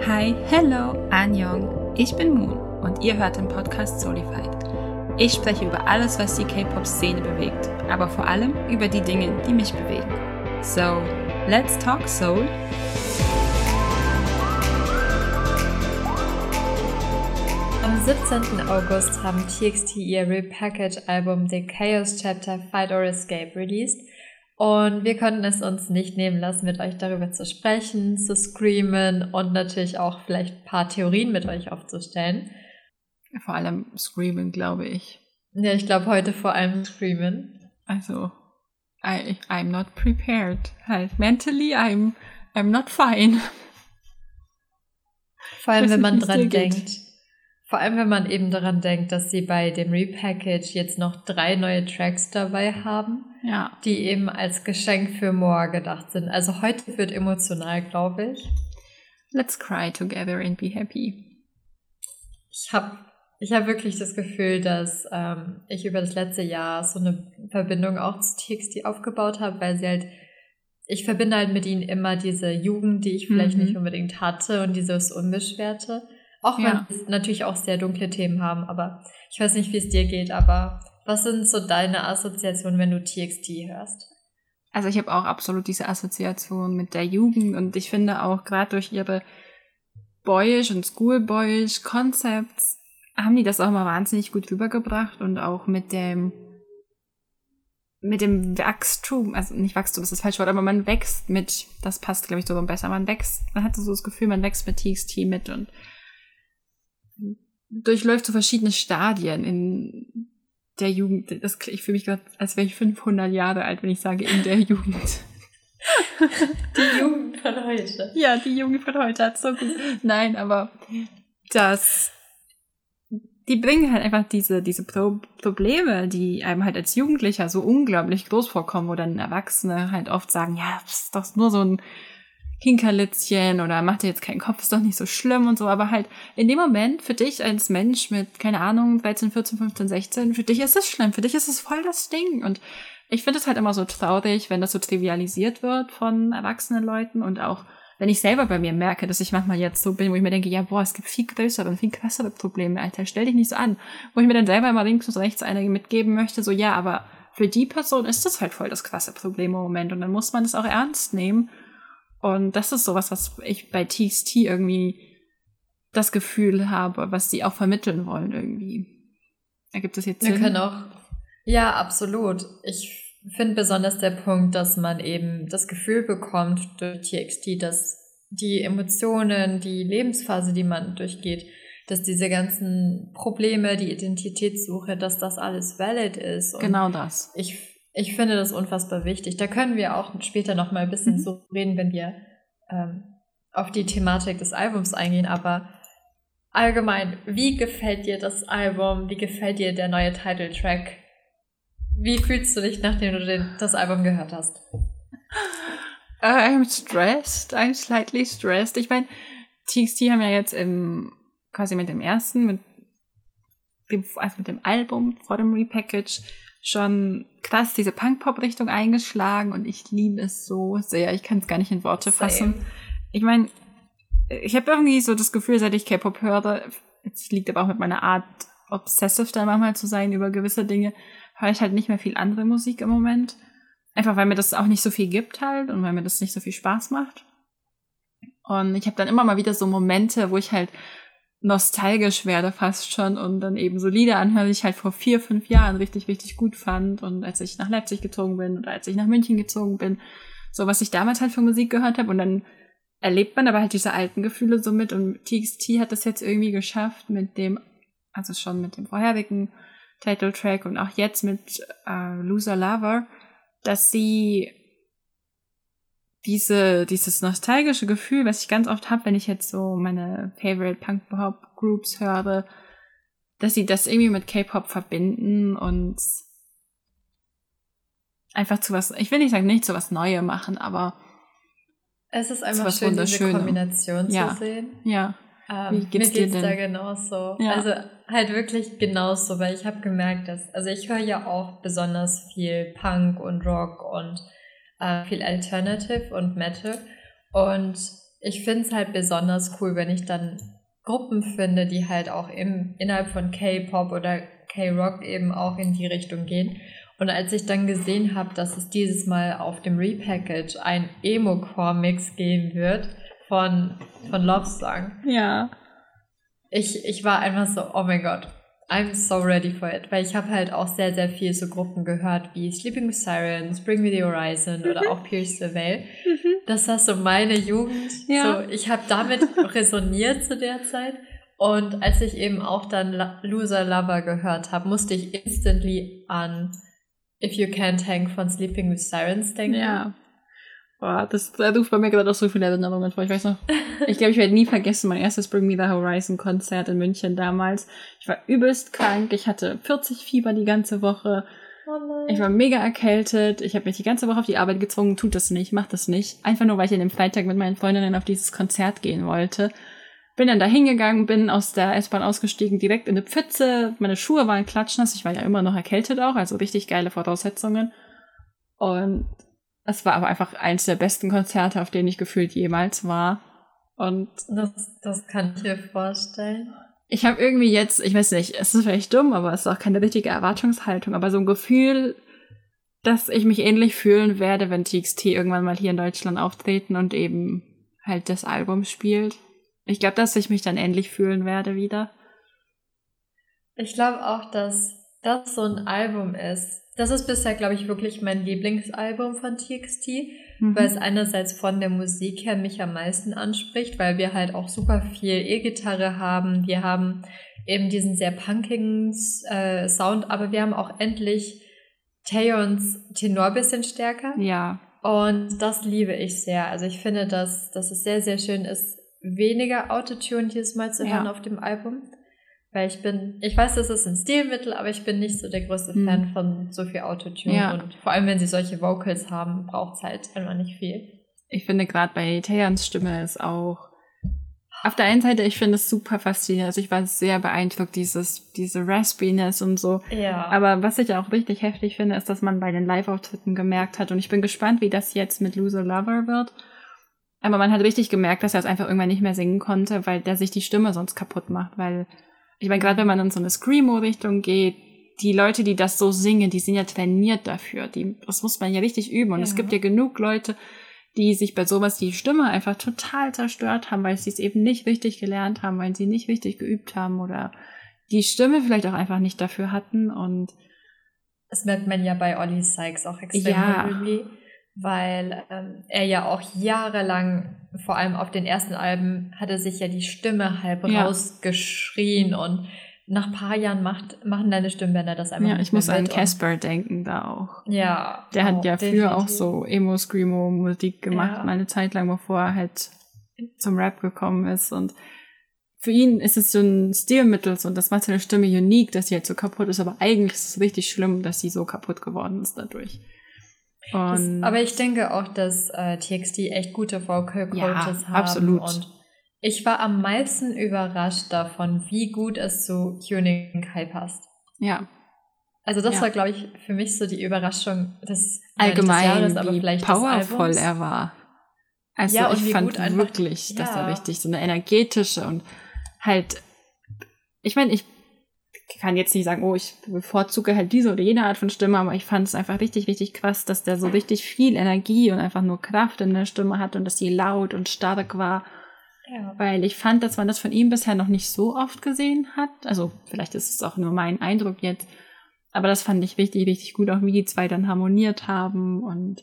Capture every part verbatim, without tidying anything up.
Hi, hello, Annyeong. Ich bin Moon und ihr hört den Podcast Soulified. Ich spreche über alles, was die K-Pop-Szene bewegt, aber vor allem über die Dinge, die mich bewegen. So, let's talk Soul. Am siebzehnten August haben T X T ihr Repackage-Album The Chaos Chapter Fight or Escape released. Und wir konnten es uns nicht nehmen lassen, mit euch darüber zu sprechen, zu screamen und natürlich auch vielleicht ein paar Theorien mit euch aufzustellen. Vor allem screamen, glaube ich. Ja, ich glaube heute vor allem screamen. Also, I, I'm not prepared. Halt, mentally, I'm, I'm not fine. Vor allem, wenn man dran denkt. Vor allem, wenn man eben daran denkt, dass sie bei dem Repackage jetzt noch drei neue Tracks dabei haben, ja, die eben als Geschenk für Moa gedacht sind. Also heute wird emotional, glaube ich. Let's cry together and be happy. Ich habe ich hab wirklich das Gefühl, dass ähm, ich über das letzte Jahr so eine Verbindung auch zu T X T aufgebaut habe, weil sie halt, ich verbinde halt mit ihnen immer diese Jugend, die ich vielleicht mhm. nicht unbedingt hatte und dieses Unbeschwerte. Auch wenn ja. wir natürlich auch sehr dunkle Themen haben, aber ich weiß nicht, wie es dir geht, aber was sind so deine Assoziationen, wenn du T X T hörst? Also ich habe auch absolut diese Assoziation mit der Jugend und ich finde auch gerade durch ihre boyish und schoolboyish Concepts haben die das auch mal wahnsinnig gut rübergebracht und auch mit dem mit dem Wachstum, also nicht Wachstum, das ist das falsche Wort, aber man wächst mit, das passt glaube ich so besser, man wächst, man hat so das Gefühl, man wächst mit T X T mit und durchläuft so verschiedene Stadien in der Jugend. Das, ich fühle mich gerade, als wäre ich fünfhundert Jahre alt, wenn ich sage, in der Jugend. Die Jugend von heute. Ja, die Jugend von heute hat so gut. Nein, aber das, die bringen halt einfach diese, diese Pro- Probleme, die einem halt als Jugendlicher so unglaublich groß vorkommen, wo dann Erwachsene halt oft sagen, ja, das ist doch nur so ein Kinkerlitzchen oder mach dir jetzt keinen Kopf, ist doch nicht so schlimm und so, aber halt in dem Moment für dich als Mensch mit, keine Ahnung, dreizehn, vierzehn, fünfzehn, sechzehn, für dich ist es schlimm, für dich ist es voll das Ding und ich finde es halt immer so traurig, wenn das so trivialisiert wird von erwachsenen Leuten und auch, wenn ich selber bei mir merke, dass ich manchmal jetzt so bin, wo ich mir denke, ja, boah, es gibt viel größere und viel krassere Probleme, Alter, stell dich nicht so an, wo ich mir dann selber immer links und rechts eine mitgeben möchte, so, ja, aber für die Person ist das halt voll das krasse Problem im Moment und dann muss man das auch ernst nehmen. Und das ist sowas, was ich bei T X T irgendwie das Gefühl habe, was die auch vermitteln wollen irgendwie. Ergibt das jetzt Sinn? Wir können auch, ja, absolut. Ich finde besonders der Punkt, dass man eben das Gefühl bekommt durch T X T, dass die Emotionen, die Lebensphase, die man durchgeht, dass diese ganzen Probleme, die Identitätssuche, dass das alles valid ist. Und genau das. Ich Ich finde das unfassbar wichtig. Da können wir auch später noch mal ein bisschen mhm. so reden, wenn wir ähm, auf die Thematik des Albums eingehen. Aber allgemein, wie gefällt dir das Album? Wie gefällt dir der neue Titeltrack? Wie fühlst du dich, nachdem du den, das Album gehört hast? I'm stressed. I'm slightly stressed. Ich meine, T X T haben ja jetzt im, quasi mit dem ersten, mit dem, also mit dem Album vor dem Repackage schon krass diese Punk-Pop-Richtung eingeschlagen und ich liebe es so sehr. Ich kann es gar nicht in Worte fassen. Same. Ich meine, ich habe irgendwie so das Gefühl, seit ich K-Pop höre, es liegt aber auch mit meiner Art, obsessive da manchmal zu sein über gewisse Dinge, höre ich halt nicht mehr viel andere Musik im Moment. Einfach weil mir das auch nicht so viel gibt halt und weil mir das nicht so viel Spaß macht. Und ich habe dann immer mal wieder so Momente, wo ich halt nostalgisch werde fast schon und dann eben so Lieder anhöre, die ich halt vor vier, fünf Jahren richtig, richtig gut fand und als ich nach Leipzig gezogen bin oder als ich nach München gezogen bin, so was ich damals halt für Musik gehört habe und dann erlebt man aber halt diese alten Gefühle so mit und T X T hat das jetzt irgendwie geschafft mit dem, also schon mit dem vorherigen Titeltrack und auch jetzt mit äh, Loser Lover, dass sie diese, dieses nostalgische Gefühl, was ich ganz oft habe, wenn ich jetzt so meine Favorite Punk-Pop-Groups höre, dass sie das irgendwie mit K-Pop verbinden und einfach zu was, ich will nicht sagen, nicht zu was Neuem machen, aber es ist einfach schön, diese Kombination ja. zu sehen. Ja. Ähm, Wie geht's mir geht's dir denn? da genauso. Ja. Also halt wirklich genauso, weil ich habe gemerkt, dass, also ich höre ja auch besonders viel Punk und Rock und äh, viel Alternative und Metal und ich finde es halt besonders cool, wenn ich dann Gruppen finde, die halt auch im, innerhalb von K-Pop oder K-Rock eben auch in die Richtung gehen. Und als ich dann gesehen habe, dass es dieses Mal auf dem Repackage ein Emo-Core-Mix geben wird von, von Love Song. Ja. Ich, ich war einfach so, oh mein Gott, I'm so ready for it. Weil ich habe halt auch sehr, sehr viel so Gruppen gehört, wie Sleeping with Sirens, Bring Me the Horizon mhm. oder auch Pierce the Veil. Mhm. Das war so meine Jugend. Ja. So, ich habe damit resoniert zu der Zeit. Und als ich eben auch dann La- Loser Lover gehört habe, musste ich instantly an If You Can't Hang von Sleeping with Sirens denken. Ja. Boah, das da ruft bei mir gerade auch so viele Erinnerungen vor. Ich weiß noch, ich glaube, ich werde nie vergessen, mein erstes Bring Me the Horizon Konzert in München damals. Ich war übelst krank, ich hatte vierzig Fieber die ganze Woche. Oh nein. Ich war mega erkältet, ich habe mich die ganze Woche auf die Arbeit gezwungen, tut das nicht, mach das nicht. Einfach nur, weil ich an dem Freitag mit meinen Freundinnen auf dieses Konzert gehen wollte. Bin dann da hingegangen, bin aus der S-Bahn ausgestiegen, direkt in eine Pfütze. Meine Schuhe waren klatschnass, ich war ja immer noch erkältet auch, also richtig geile Voraussetzungen. Und es war aber einfach eins der besten Konzerte, auf denen ich gefühlt jemals war. Und das, das kann ich mir vorstellen. Ich habe irgendwie jetzt, ich weiß nicht, es ist vielleicht dumm, aber es ist auch keine richtige Erwartungshaltung, aber so ein Gefühl, dass ich mich ähnlich fühlen werde, wenn T X T irgendwann mal hier in Deutschland auftreten und eben halt das Album spielt. Ich glaube, dass ich mich dann ähnlich fühlen werde wieder. Ich glaube auch, dass das so ein Album ist. Das ist bisher, glaube ich, wirklich mein Lieblingsalbum von T X T, mhm. weil es einerseits von der Musik her mich am meisten anspricht, weil wir halt auch super viel E-Gitarre haben. Wir haben eben diesen sehr punkigen äh, Sound, aber wir haben auch endlich Taeyons Tenor ein bisschen stärker. Ja. Und das liebe ich sehr. Also ich finde, dass, dass es sehr, sehr schön ist, weniger Autotune jedes Mal zu hören ja. auf dem Album. Weil ich bin, ich weiß, das ist ein Stilmittel, aber ich bin nicht so der größte hm. Fan von so viel Autotune. Ja. Und vor allem, wenn sie solche Vocals haben, braucht es halt einfach nicht viel. Ich finde gerade bei Taeyons Stimme ist auch, auf der einen Seite, ich finde es super faszinierend. Also ich war sehr beeindruckt, dieses, diese Raspiness und so. Ja. Aber was ich auch richtig heftig finde, ist, dass man bei den Live-Auftritten gemerkt hat, und ich bin gespannt, wie das jetzt mit Loser Lover wird. Aber man hat richtig gemerkt, dass er es einfach irgendwann nicht mehr singen konnte, weil der sich die Stimme sonst kaputt macht, weil ich meine, gerade wenn man in so eine Screamo-Richtung geht, die Leute, die das so singen, die sind ja trainiert dafür. Die, das muss man ja richtig üben. Und ja. es gibt ja genug Leute, die sich bei sowas die Stimme einfach total zerstört haben, weil sie es eben nicht richtig gelernt haben, weil sie nicht richtig geübt haben oder die Stimme vielleicht auch einfach nicht dafür hatten. Und das merkt man ja bei Ollie Sykes auch extrem ja. irgendwie, weil ähm, er ja auch jahrelang, vor allem auf den ersten Alben, hatte sich ja die Stimme halb ja. rausgeschrien und nach ein paar Jahren macht, machen deine Stimmbänder das einfach ja, nicht ich muss mehr an mit Casper denken da auch. Ja. Der auch, hat ja definitiv. früher auch so Emo-Screamo-Musik gemacht, Ja. mal eine Zeit lang, bevor er halt zum Rap gekommen ist. Und für ihn ist es so ein Stilmittel und das macht seine Stimme unique, dass sie halt so kaputt ist, aber eigentlich ist es richtig schlimm, dass sie so kaputt geworden ist dadurch. Das, aber ich denke auch, dass äh, T X T echt gute Vocal Coaches ja, haben. Absolut. Und ich war am meisten überrascht davon, wie gut es zu Hyunin Kai passt. Ja. Also das ja. war, glaube ich, für mich so die Überraschung des, allgemein, des Jahres, aber wie vielleicht powerful des Albums. er war. Also ja, ich fand einfach, wirklich, ja. dass er richtig so eine energetische und halt, ich meine, ich kann jetzt nicht sagen, oh, ich bevorzuge halt diese oder jene Art von Stimme, aber ich fand es einfach richtig, richtig krass, dass der so richtig viel Energie und einfach nur Kraft in der Stimme hat und dass sie laut und stark war. Ja. Weil ich fand, dass man das von ihm bisher noch nicht so oft gesehen hat. Also vielleicht ist es auch nur mein Eindruck jetzt. Aber das fand ich richtig, richtig gut, auch wie die zwei dann harmoniert haben. Und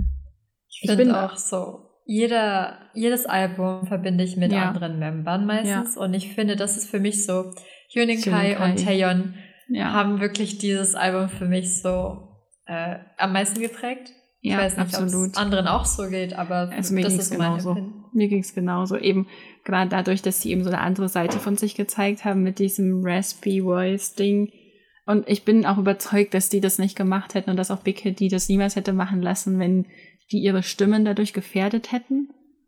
ich, ich bin auch so, jeder, jedes Album verbinde ich mit ja. anderen Membern meistens. Ja. Und ich finde, das ist für mich so, Hyunin Kai und Taeyeon ja. haben wirklich dieses Album für mich so äh, am meisten geprägt. Ich ja, weiß nicht, ob es anderen auch so geht, aber also mir das ging's ist mein genauso. Empfinden. Mir ging es genauso. Eben gerade dadurch, dass sie eben so eine andere Seite von sich gezeigt haben mit diesem Raspy Voice-Ding. Und ich bin auch überzeugt, dass die das nicht gemacht hätten und dass auch Big Hit die das niemals hätte machen lassen, wenn die ihre Stimmen dadurch gefährdet hätten.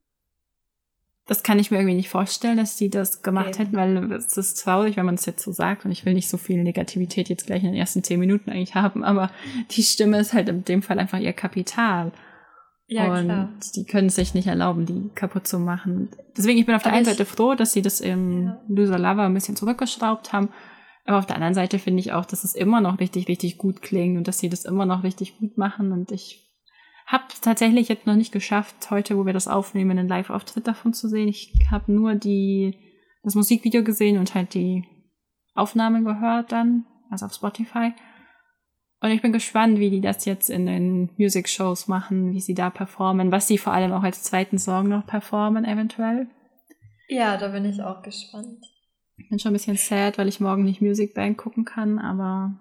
Das kann ich mir irgendwie nicht vorstellen, dass die das gemacht okay. hätten, weil es ist traurig, wenn man es jetzt so sagt. Und ich will nicht so viel Negativität jetzt gleich in den ersten zehn Minuten eigentlich haben, aber die Stimme ist halt in dem Fall einfach ihr Kapital. Ja, und klar. die können es sich nicht erlauben, die kaputt zu machen. Deswegen, ich bin auf der Aber einen ich- Seite froh, dass sie das im Ja. Loser Lover ein bisschen zurückgeschraubt haben. Aber auf der anderen Seite finde ich auch, dass es immer noch richtig, richtig gut klingt und dass sie das immer noch richtig gut machen. Und ich habe es tatsächlich jetzt noch nicht geschafft, heute, wo wir das aufnehmen, einen Live-Auftritt davon zu sehen. Ich habe nur die das Musikvideo gesehen und halt die Aufnahme gehört dann, also auf Spotify. Und ich bin gespannt, wie die das jetzt in den Music-Shows machen, wie sie da performen, was sie vor allem auch als zweiten Song noch performen eventuell. Ja, da bin ich auch gespannt. Ich bin schon ein bisschen sad, weil ich morgen nicht Music Bank gucken kann, aber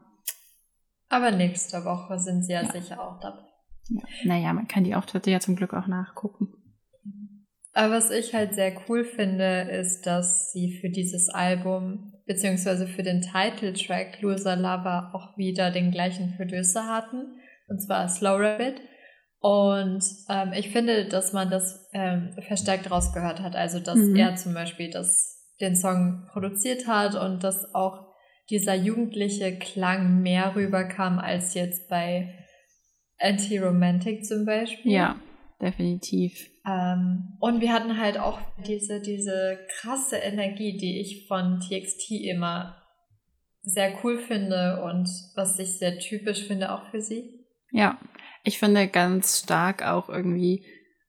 Aber nächste Woche sind sie ja, Ja. sicher auch dabei. ja. Naja, man kann die Auftritte ja zum Glück auch nachgucken. Aber was ich halt sehr cool finde, ist, dass sie für dieses Album, beziehungsweise für den Titeltrack Loser Lover auch wieder den gleichen Producer hatten, und zwar Slow Rabbit. Und ähm, ich finde, dass man das ähm, verstärkt rausgehört hat. Also, dass Mhm. er zum Beispiel das, den Song produziert hat und dass auch dieser jugendliche Klang mehr rüberkam als jetzt bei Anti-Romantic zum Beispiel. Ja, definitiv. Ähm, und wir hatten halt auch diese, diese krasse Energie, die ich von T X T immer sehr cool finde und was ich sehr typisch finde auch für sie. Ja, ich finde ganz stark auch irgendwie,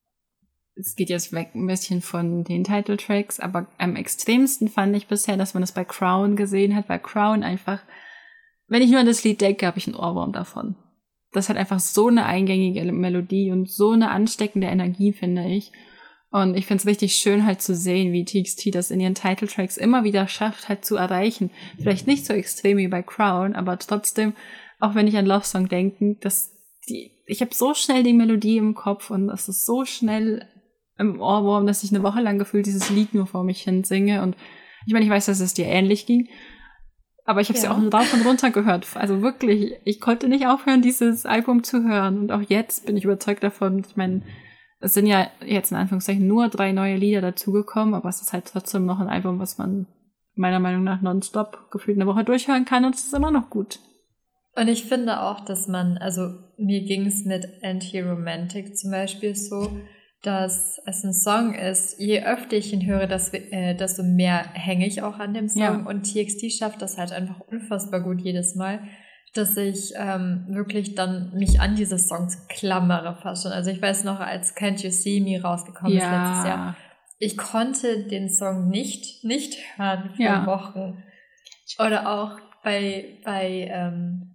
es geht jetzt weg ein bisschen von den Titeltracks, aber am extremsten fand ich bisher, dass man es bei Crown gesehen hat, weil Crown einfach, wenn ich nur an das Lied denke, habe ich einen Ohrwurm davon. Das hat einfach so eine eingängige Melodie und so eine ansteckende Energie, finde ich. Und ich finde es richtig schön halt zu sehen, wie T X T das in ihren Titeltracks immer wieder schafft, halt zu erreichen. Vielleicht nicht so extrem wie bei Crown, aber trotzdem, auch wenn ich an Love Song denke, dass die, ich habe so schnell die Melodie im Kopf und das ist so schnell im Ohrwurm, dass ich eine Woche lang gefühlt dieses Lied nur vor mich hin singe. Und ich meine, ich weiß, dass es dir ähnlich ging. Aber ich habe es ja. ja auch rauf und runter gehört. Also wirklich, ich konnte nicht aufhören, dieses Album zu hören. Und auch jetzt bin ich überzeugt davon. Ich meine, es sind ja jetzt in Anführungszeichen nur drei neue Lieder dazugekommen, aber es ist halt trotzdem noch ein Album, was man meiner Meinung nach nonstop gefühlt eine Woche durchhören kann und es ist immer noch gut. Und ich finde auch, dass man, also mir ging es mit Anti-Romantic zum Beispiel so, dass es ein Song ist, je öfter ich ihn höre, desto, äh, desto mehr hänge ich auch an dem Song. Ja. Und T X T schafft das halt einfach unfassbar gut jedes Mal, dass ich ähm, wirklich dann mich an diese Songs klammere fast schon. Also ich weiß noch, als Can't You See Me rausgekommen ja. ist letztes Jahr, ich konnte den Song nicht, nicht hören für ja. Wochen. Oder auch bei, bei ähm,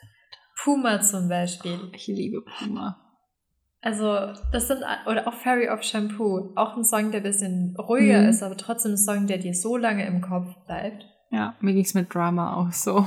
Puma zum Beispiel. Ich liebe Puma. Also, das sind, oder auch Fairy of Shampoo, auch ein Song, der ein bisschen ruhiger mhm. ist, aber trotzdem ein Song, der dir so lange im Kopf bleibt. Ja, mir ging's mit Drama auch so.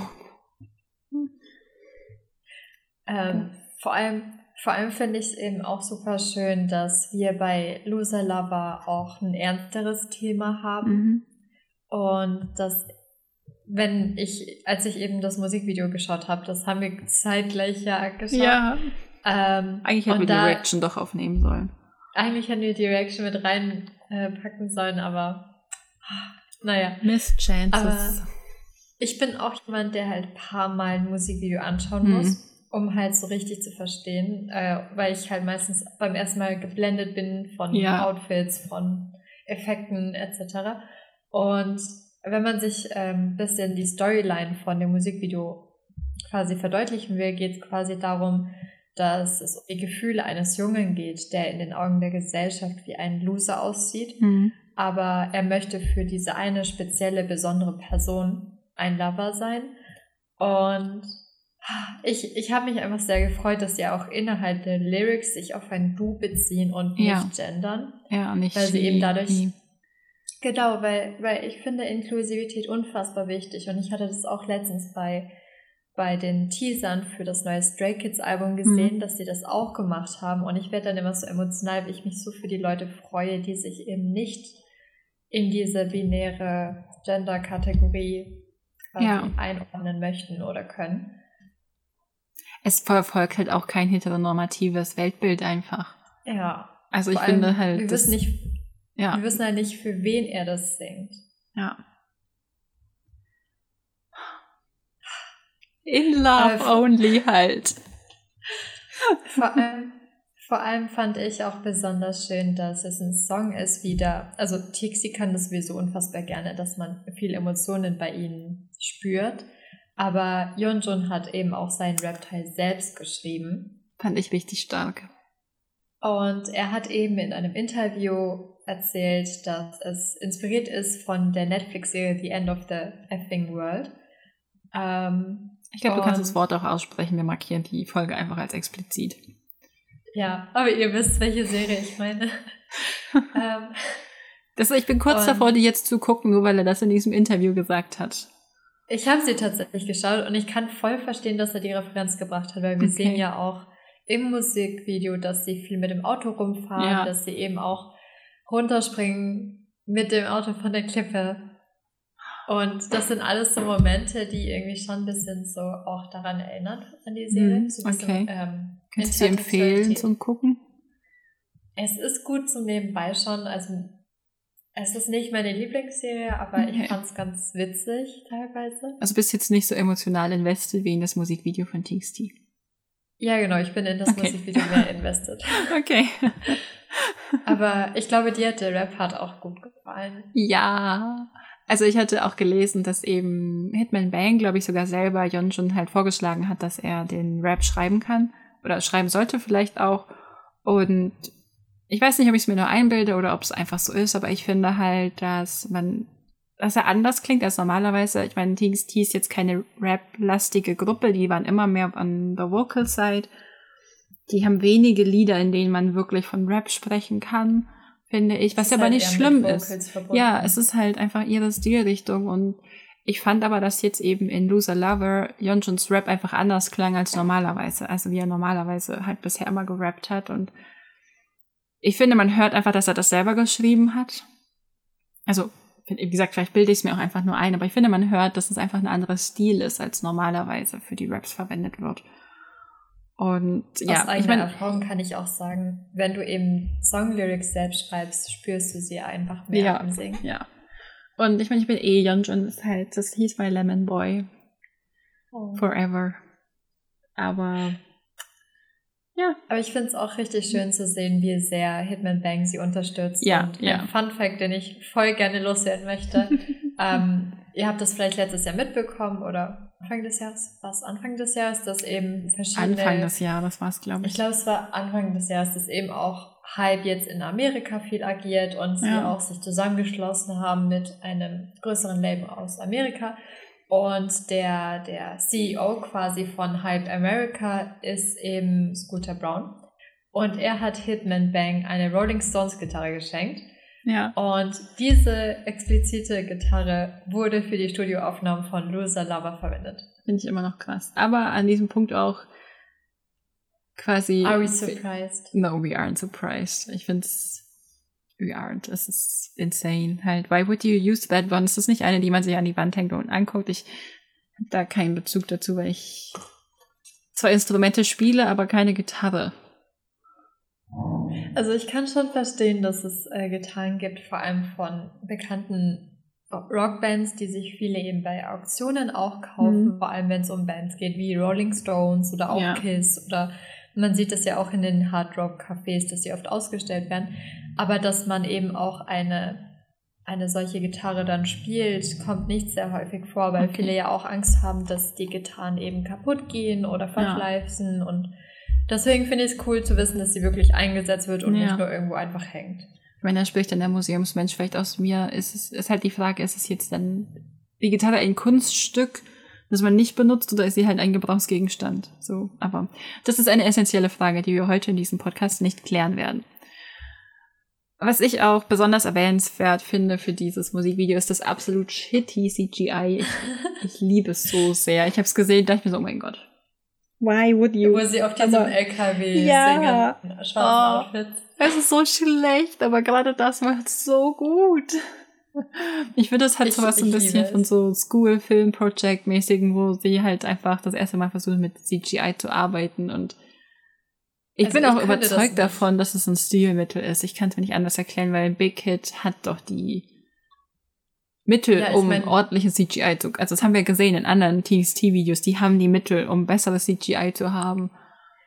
Ähm, vor allem, vor allem finde ich es eben auch super schön, dass wir bei Loser Lover auch ein ernsteres Thema haben. Mhm. Und dass, wenn ich, als ich eben das Musikvideo geschaut habe, das haben wir zeitgleich ja geschaut. Ja. Ähm, eigentlich hätten wir die Reaction doch aufnehmen sollen. Eigentlich hätten wir die Reaction mit reinpacken äh, sollen, aber naja. Missed Chances. Aber ich bin auch jemand, der halt ein paar Mal ein Musikvideo anschauen hm. muss, um halt so richtig zu verstehen, äh, weil ich halt meistens beim ersten Mal geblendet bin von ja. Outfits, von Effekten et cetera. Und wenn man sich ein ähm, bisschen die Storyline von dem Musikvideo quasi verdeutlichen will, geht es quasi darum, dass es um die Gefühle eines Jungen geht, der in den Augen der Gesellschaft wie ein Loser aussieht, mhm. aber er möchte für diese eine spezielle, besondere Person ein Lover sein. Und ich, ich habe mich einfach sehr gefreut, dass sie auch innerhalb der Lyrics sich auf ein Du beziehen und nicht ja. gendern. Ja, nicht weil sie wie, eben dadurch... Wie. Genau, weil, weil ich finde Inklusivität unfassbar wichtig und ich hatte das auch letztens bei bei den Teasern für das neue Stray Kids Album gesehen, mhm. dass sie das auch gemacht haben. Und ich werde dann immer so emotional, weil ich mich so für die Leute freue, die sich eben nicht in diese binäre Gender-Kategorie quasi ja. einordnen möchten oder können. Es verfolgt halt auch kein heteronormatives Weltbild einfach. Ja. Also ich finde halt... Wir das, wissen, nicht, ja. wir wissen halt nicht, für wen er das singt. Ja. In love vor, only halt. Vor allem, Vor allem fand ich auch besonders schön, dass es ein Song ist wieder, also T X T kann das sowieso unfassbar gerne, dass man viel Emotionen bei ihnen spürt, aber Yeonjun hat eben auch seinen Rap-Teil selbst geschrieben. Fand ich richtig stark. Und er hat eben in einem Interview erzählt, dass es inspiriert ist von der Netflix-Serie The End of the Effing World. Ähm, ich glaube, du kannst das Wort auch aussprechen, wir markieren die Folge einfach als explizit. Ja, aber ihr wisst, welche Serie ich meine. ähm, das, ich bin kurz davor, die jetzt zu gucken, nur weil er das in diesem Interview gesagt hat. Ich habe sie tatsächlich geschaut und ich kann voll verstehen, dass er die Referenz gebracht hat, weil wir okay. sehen ja auch im Musikvideo, dass sie viel mit dem Auto rumfahren, ja. dass sie eben auch runterspringen mit dem Auto von der Klippe. Und das sind alles so Momente, die irgendwie schon ein bisschen so auch daran erinnern, an die Serie. Mm, so bisschen, okay. Ähm, Kannst du dir empfehlen zum Gucken? Es ist gut zum Nebenbei schon. Also es ist nicht meine Lieblingsserie, aber okay. ich fand es ganz witzig teilweise. Also bist jetzt nicht so emotional invested wie in das Musikvideo von T X T? Ja, genau. Ich bin in das okay. Musikvideo mehr invested. Okay. Aber ich glaube, dir hat der Rap-Part auch gut gefallen. Ja. Also ich hatte auch gelesen, dass eben Hitman Bang, glaube ich, sogar selber Yeonjun halt vorgeschlagen hat, dass er den Rap schreiben kann. Oder schreiben sollte vielleicht auch. Und ich weiß nicht, ob ich es mir nur einbilde oder ob es einfach so ist, aber ich finde halt, dass man, dass er anders klingt als normalerweise. Ich meine, T X T ist jetzt keine rap-lastige Gruppe, die waren immer mehr an der Vocal-Side. Die haben wenige Lieder, in denen man wirklich von Rap sprechen kann, finde ich, was aber halt nicht schlimm ist. Verbunden. Ja, es ist halt einfach ihre Stilrichtung und ich fand aber, dass jetzt eben in Loser Lover Yeonjuns Rap einfach anders klang als normalerweise, also wie er normalerweise halt bisher immer gerappt hat und ich finde, man hört einfach, dass er das selber geschrieben hat. Also, wie gesagt, vielleicht bilde ich es mir auch einfach nur ein, aber ich finde, man hört, dass es einfach ein anderer Stil ist, als normalerweise für die Raps verwendet wird. Und ja, aus eigener ich mein, Erfahrung kann ich auch sagen, wenn du eben Songlyrics selbst schreibst, spürst du sie einfach mehr ja, im Singen. Ja. Und ich meine, ich bin eh Yeonjun, ist halt, das hieß bei Lemon Boy. Oh. Forever. Aber ja. Aber ich finde es auch richtig schön zu sehen, wie sehr Hitman Bang sie unterstützt. Ja, und ja. ein Fun-Fact, den ich voll gerne loswerden möchte. ähm, ihr habt das vielleicht letztes Jahr mitbekommen oder Anfang des Jahres, war es Anfang des Jahres, dass eben verschiedene... Anfang des Jahres war es, glaube ich. Ich glaube, es war Anfang des Jahres, dass eben auch Hype jetzt in Amerika viel agiert und sie ja. auch sich zusammengeschlossen haben mit einem größeren Label aus Amerika. Und der, der C E O quasi von Hype America ist eben Scooter Braun. Und er hat Hitman Bang eine Rolling Stones Gitarre geschenkt. Ja. Und diese explizite Gitarre wurde für die Studioaufnahmen von Loser Lover verwendet. Finde ich immer noch krass. Aber an diesem Punkt auch quasi... Are we surprised? No, we aren't surprised. Ich finde es... We aren't. Es ist insane. Halt, why would you use that one? Es ist nicht eine, die man sich an die Wand hängt und anguckt. Ich habe da keinen Bezug dazu, weil ich zwar Instrumente spiele, aber keine Gitarre. Also ich kann schon verstehen, dass es äh, Gitarren gibt, vor allem von bekannten Rockbands, die sich viele eben bei Auktionen auch kaufen, mhm. vor allem wenn es um Bands geht wie Rolling Stones oder auch ja. Kiss oder man sieht das ja auch in den Hard-Rock-Cafés, dass sie oft ausgestellt werden, aber dass man eben auch eine, eine solche Gitarre dann spielt, kommt nicht sehr häufig vor, weil okay. viele ja auch Angst haben, dass die Gitarren eben kaputt gehen oder verschleifen ja. und deswegen finde ich es cool zu wissen, dass sie wirklich eingesetzt wird und ja. nicht nur irgendwo einfach hängt. Ich meine, da spricht dann der Museumsmensch vielleicht aus mir. Ist es ist halt die Frage, ist es jetzt dann die Gitarre ein Kunststück, das man nicht benutzt, oder ist sie halt ein Gebrauchsgegenstand? So, aber das ist eine essentielle Frage, die wir heute in diesem Podcast nicht klären werden. Was ich auch besonders erwähnenswert finde für dieses Musikvideo, ist das absolut shitty C G I. Ich, ich liebe es so sehr. Ich habe es gesehen, dachte ich mir so, oh mein Gott. Why would you? Wo sie auf diesem aber, L K W ja. singen, schwarzen oh, Outfit. Es ist so schlecht, aber gerade das macht so gut. Ich finde, das hat sowas so ein bisschen von so School-Film-Project-mäßigen, wo sie halt einfach das erste Mal versuchen, mit C G I zu arbeiten. Und ich also bin auch ich überzeugt das davon, dass es ein Stilmittel ist. Ich kann es mir nicht anders erklären, weil Big Hit hat doch die Mittel, ja, um mein, ordentliches C G I zu... Also das haben wir gesehen in anderen T X T-Videos. Die haben die Mittel, um besseres C G I zu haben.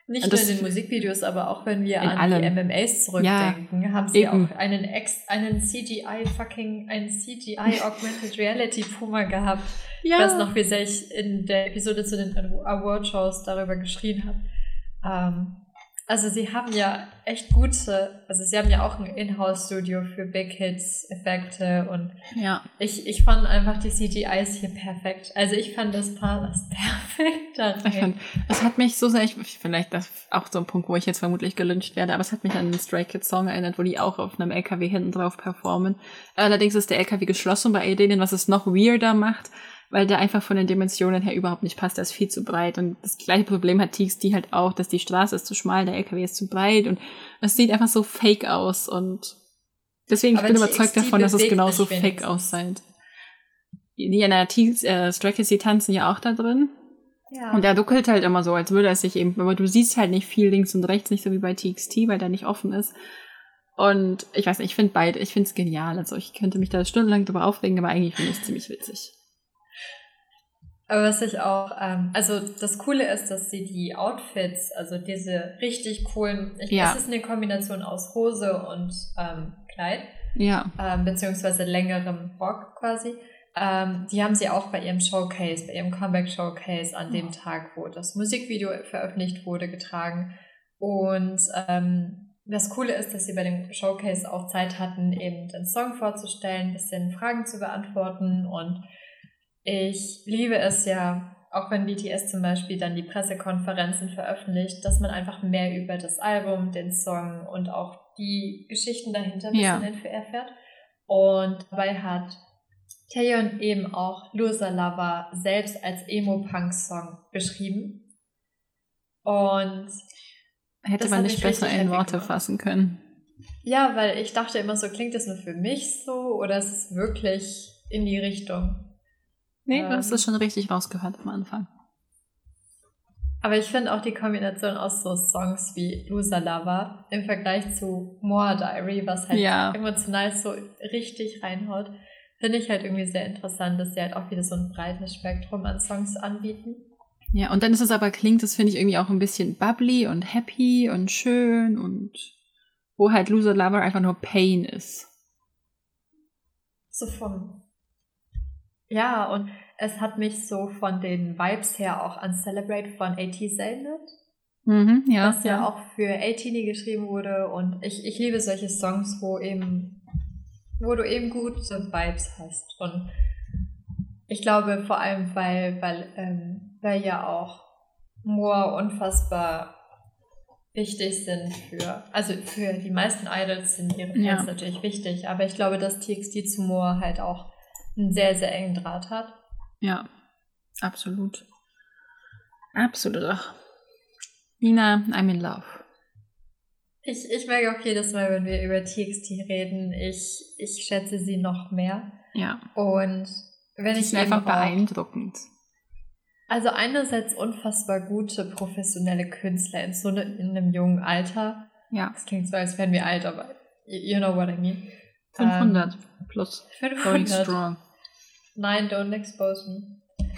Nicht Und nur das- in den Musikvideos, aber auch wenn wir In an allem. die M M As zurückdenken, haben sie eben. auch einen Ex, einen C G I fucking, einen C G I Augmented Reality Puma gehabt. Ich weiß noch, wie sehr ich in der Episode zu den Award-Shows darüber geschrien habe. Ähm, also sie haben ja echt gute, also sie haben ja auch ein Inhouse-Studio für Big Hits-Effekte und Ja. ich, ich fand einfach die C G Is hier perfekt. Also ich fand das Paar das perfekt da Ich fand, rein. es hat mich so sehr, ich, vielleicht das auch so ein Punkt, wo ich jetzt vermutlich gelyncht werde, aber es hat mich an einen Stray Kids Song erinnert, wo die auch auf einem L K W hinten drauf performen. Allerdings ist der L K W geschlossen bei Alien, was es noch weirder macht, weil der einfach von den Dimensionen her überhaupt nicht passt. Der ist viel zu breit. Und das gleiche Problem hat T X T halt auch, dass die Straße ist zu schmal, der L K W ist zu breit und es sieht einfach so fake aus. Und deswegen Aber ich bin T X T überzeugt davon, dass es bewegt genauso sich fake wenigstens. aussieht. Ja, na, T- äh, Stray Kids, die tanzen ja auch da drin. Ja. Und er duckelt halt immer so, als würde er sich eben, aber du siehst halt nicht viel links und rechts, nicht so wie bei T X T, weil der nicht offen ist. Und ich weiß nicht, ich finde beide, ich finde es genial. Also ich könnte mich da stundenlang drüber aufregen, aber eigentlich finde ich es ziemlich witzig. Aber was ich auch, ähm, also das Coole ist, dass sie die Outfits, also diese richtig coolen, ich, Ja. es ist eine Kombination aus Hose und ähm, Kleid, Ja, ähm, beziehungsweise längerem Rock quasi. Ähm, die haben sie auch bei ihrem Showcase, bei ihrem Comeback-Showcase an dem Tag, wo das Musikvideo veröffentlicht wurde, getragen. Und ähm, das Coole ist, dass sie bei dem Showcase auch Zeit hatten, eben den Song vorzustellen, ein bisschen Fragen zu beantworten. Und ich liebe es ja, auch wenn B T S zum Beispiel dann die Pressekonferenzen veröffentlicht, dass man einfach mehr über das Album, den Song und auch die Geschichten dahinter ein Ja. bisschen erfährt. Und dabei hat Taeyeon eben auch Loser Lover selbst als Emo-Punk-Song beschrieben. Und hätte Das man hat nicht mich besser richtig in happy Worte gemacht. fassen können. ja, weil ich dachte immer so, klingt das nur für mich so oder ist es wirklich in die Richtung? Nee, Ähm. du hast es schon richtig rausgehört am Anfang. Aber ich finde auch die Kombination aus so Songs wie Loser Lover im Vergleich zu Moa Diary, was halt Ja. emotional so richtig reinhaut, finde ich halt irgendwie sehr interessant, dass sie halt auch wieder so ein breites Spektrum an Songs anbieten. Ja, und dann ist es aber, klingt das, finde ich, irgendwie auch ein bisschen bubbly und happy und schön und wo halt Loser Lover einfach nur Pain ist. So vom... Ja, und es hat mich so von den Vibes her auch an Celebrate von A T erinnert. Mhm, ja. was ja, auch für A-Teenie geschrieben wurde. Und ich, ich liebe solche Songs, wo eben, wo du eben gute Vibes hast. Und ich glaube vor allem, weil, weil, ähm, weil ja auch Moa unfassbar wichtig sind für, also für die meisten Idols sind ihre Fans Ja. natürlich wichtig, aber ich glaube, dass T X T zu Moa halt auch einen sehr, sehr engen Draht hat. Ja, absolut. Absolut. Nina, I'm in love. Ich, ich merke auch jedes Mal, wenn wir über T X T reden, ich, ich schätze sie noch mehr. Ja. Und wenn Die ich sind eben einfach auch, beeindruckend. also einerseits unfassbar gute professionelle Künstler in so ne, in einem jungen Alter. Ja. Das klingt so, als wären wir alt, aber you, you know what I mean. fünfhundert plus. Ähm, Going fünfhundert. strong. Nein, don't expose me.